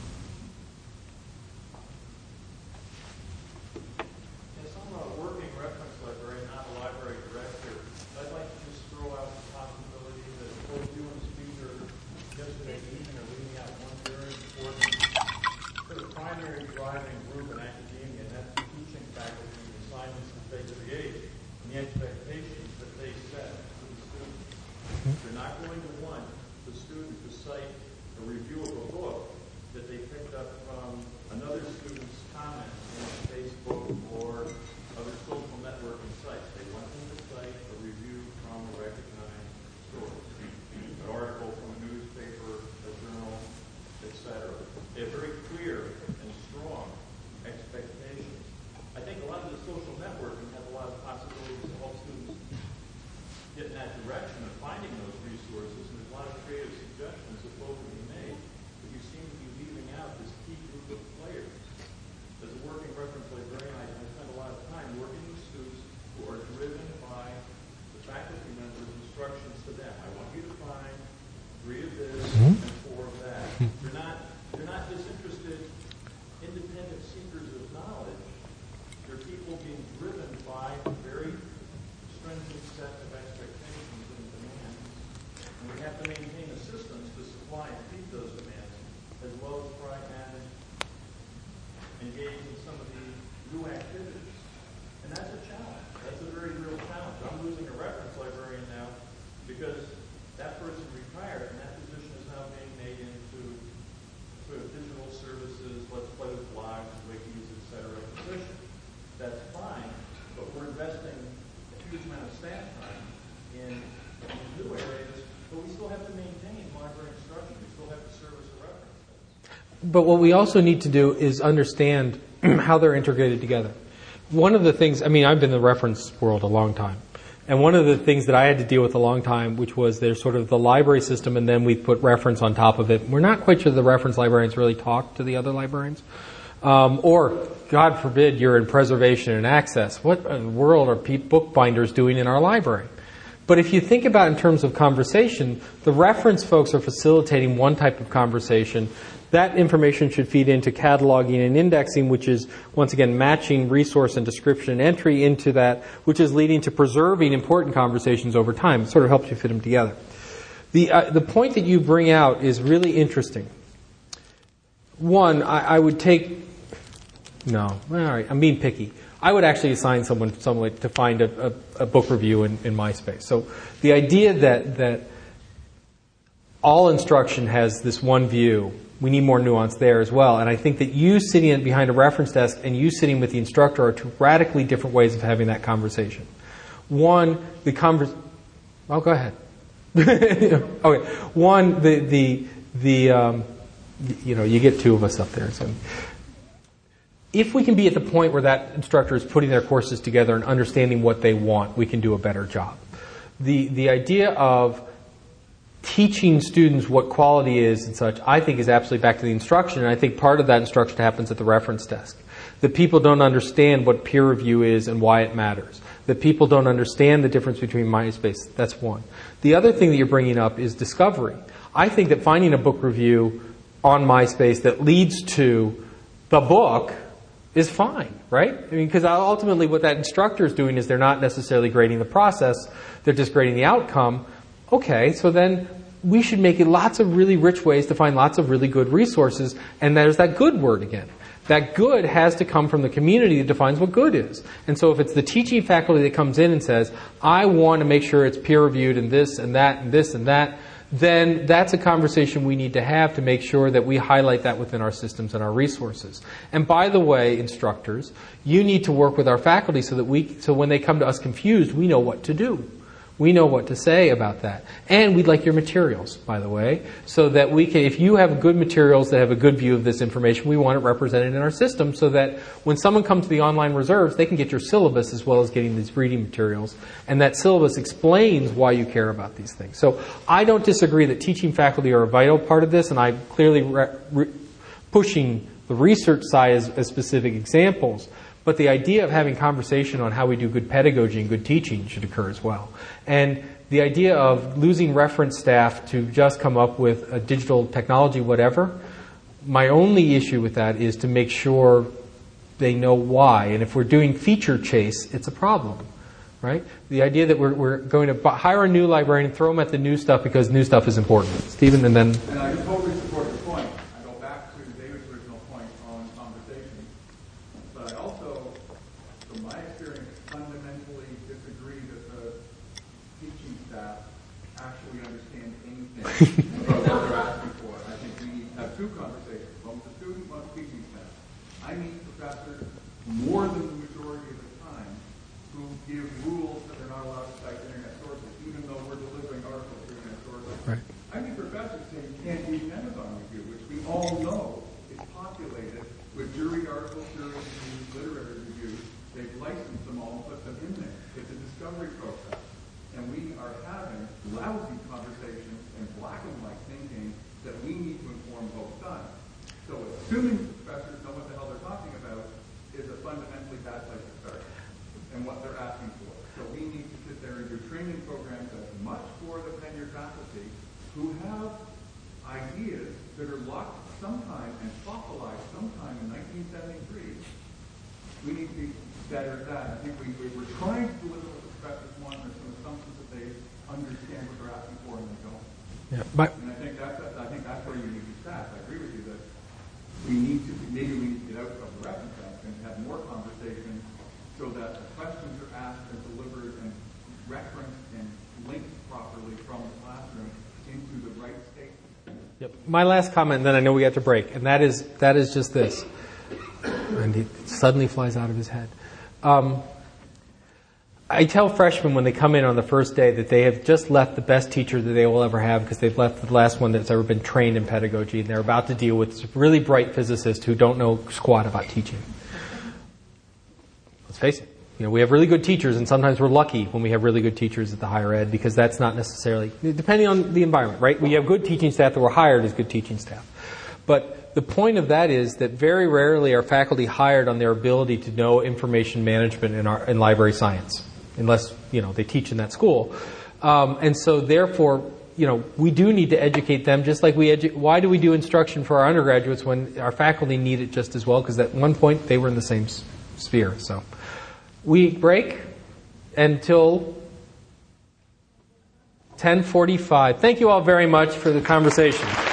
Yes, I'm a working reference librarian, not a library director. I'd like to just throw out the possibility that both you and the speaker yesterday evening are leaving out one very important sort of primary driving group in academia, and that's the teaching faculty and the assignments that they create. and the expectations that they set for the students. They're not going to want the student to cite a review of a book that they picked up from another student's comment on Facebook or other social networking sites. They want them to cite a review from a recognized source, an article from a newspaper, a journal, et cetera. They have very clear and strong expectations. I think a lot of the social networking has a lot of possibilities to help students get in that direction of finding those resources, and there's a lot of creative suggestions that both can be made, but you seem to be leaving out this key group of players. As a working reference librarian, I, I spend a lot of time working with students who are driven by the faculty members' instructions to them. I want you to find three of this and four of that. They're not, they're not disinterested, independent seekers of knowledge. They're people being driven by a very stringent set of expectations and demands. And we have to maintain the systems to supply and meet those demands, as well as try and engage in some of the new activities. And that's a challenge. That's a very real challenge. I'm losing a reference librarian now because that person retired, and that position is now being made into sort of digital services, let's play with blogs, wikis, et cetera, position. That's fine, but we're investing a huge amount of staff time in, in new areas, but we still have to maintain library instruction. We still have to service a reference. But what we also need to do is understand how they're integrated together. One of the things, I mean, I've been in the reference world a long time. And one of the things that I had to deal with a long time, which was there's sort of the library system, and then we put reference on top of it. We're not quite sure the reference librarians really talk to the other librarians. Um, or, God forbid, you're in preservation and access. What in the world are pe- bookbinders doing in our library? But if you think about it in terms of conversation, the reference folks are facilitating one type of conversation. That information should feed into cataloging and indexing, which is, once again, matching resource and description and entry into that, which is leading to preserving important conversations over time. It sort of helps you fit them together. The, uh, the point that you bring out is really interesting. One, I, I would take... No, all right, I'm being picky. I would actually assign someone some way to find a, a, a book review in, in MySpace. So the idea that that all instruction has this one view, we need more nuance there as well. And I think that you sitting behind a reference desk and you sitting with the instructor are two radically different ways of having that conversation. One, the convers. Oh, go ahead. Okay. One, the the the um, you know, you get two of us up there. So if we can be at the point where that instructor is putting their courses together and understanding what they want, we can do a better job. The the idea of teaching students what quality is and such, I think, is absolutely back to the instruction, and I think part of that instruction happens at the reference desk. That people don't understand what peer review is and why it matters. That people don't understand the difference between MySpace. That's one. The other thing that you're bringing up is discovery. I think that finding a book review on MySpace that leads to the book is fine, right? I mean, because ultimately what that instructor is doing is they're not necessarily grading the process, they're just grading the outcome. Okay, so then we should make it lots of really rich ways to find lots of really good resources, and there's that good word again. That good has to come from the community that defines what good is. And so if it's the teaching faculty that comes in and says, I want to make sure it's peer-reviewed and this and that and this and that, then that's a conversation we need to have to make sure that we highlight that within our systems and our resources. And by the way, instructors, you need to work with our faculty so that we, so when they come to us confused, we know what to do. We know what to say about that. And we'd like your materials, by the way, so that we can, if you have good materials that have a good view of this information, we want it represented in our system so that when someone comes to the online reserves, they can get your syllabus as well as getting these reading materials. And that syllabus explains why you care about these things. So I don't disagree that teaching faculty are a vital part of this, and I'm clearly re- re- pushing the research side as, as specific examples. But the idea of having conversation on how we do good pedagogy and good teaching should occur as well. And the idea of losing reference staff to just come up with a digital technology, whatever, my only issue with that is to make sure they know why. And if we're doing feature chase, it's a problem, right? The idea that we're, we're going to hire a new librarian and throw them at the new stuff because new stuff is important. Stephen, and then... And I totally support your point. I go back to David's original point on conversation. But I also, from my experience experience, fundamentally disagree that the teaching staff actually understand anything about what they're asking for. I think we need to have two conversations, one with the student, one with the teaching staff. I meet professors more than the majority of the time who give rules that they're not allowed to cite internet sources, even though we're delivering articles to internet sources. Right. I mean, professors saying you can't use Amazon Review, which we all know is populated with juried articles, jury reviews, literary reviews. They've licensed them all and put them in there. It's a discovery process. And we are having lousy conversations and black and white thinking that we need to inform both sides. So assuming professors know what the hell they're talking about is a fundamentally bad place to start and what they're asking for. So we need to sit there and do training programs as much for the tenured faculty who have ideas that are locked sometime and fossilized sometime in nineteen seventy-three. We need to be better at that. I think we, we, we're trying to deliver what the professors want. There's some assumptions that they understand what they're asking for and they don't. Yeah, but And I think that's, I think that's where you need to staff. I agree with you that we need to, maybe we need to get out of the reference desk and have more conversations so that the questions are asked and delivered and referenced and linked properly from the classroom into the right statement. Yep. My last comment, and then I know we have to break, and that is that is just this. And it suddenly flies out of his head. Um, I tell freshmen when they come in on the first day that they have just left the best teacher that they will ever have because they've left the last one that's ever been trained in pedagogy, and they're about to deal with really bright physicists who don't know squat about teaching. Let's face it. You know, we have really good teachers, and sometimes we're lucky when we have really good teachers at the higher ed because that's not necessarily, depending on the environment, right? We have good teaching staff that were hired as good teaching staff. But the point of that is that very rarely are faculty hired on their ability to know information management in, our, in library science, unless, you know, they teach in that school. Um, and so therefore, you know, we do need to educate them just like we edu- why do we do instruction for our undergraduates when our faculty need it just as well? Because at one point they were in the same s- sphere, so. We break until ten forty-five. Thank you all very much for the conversation.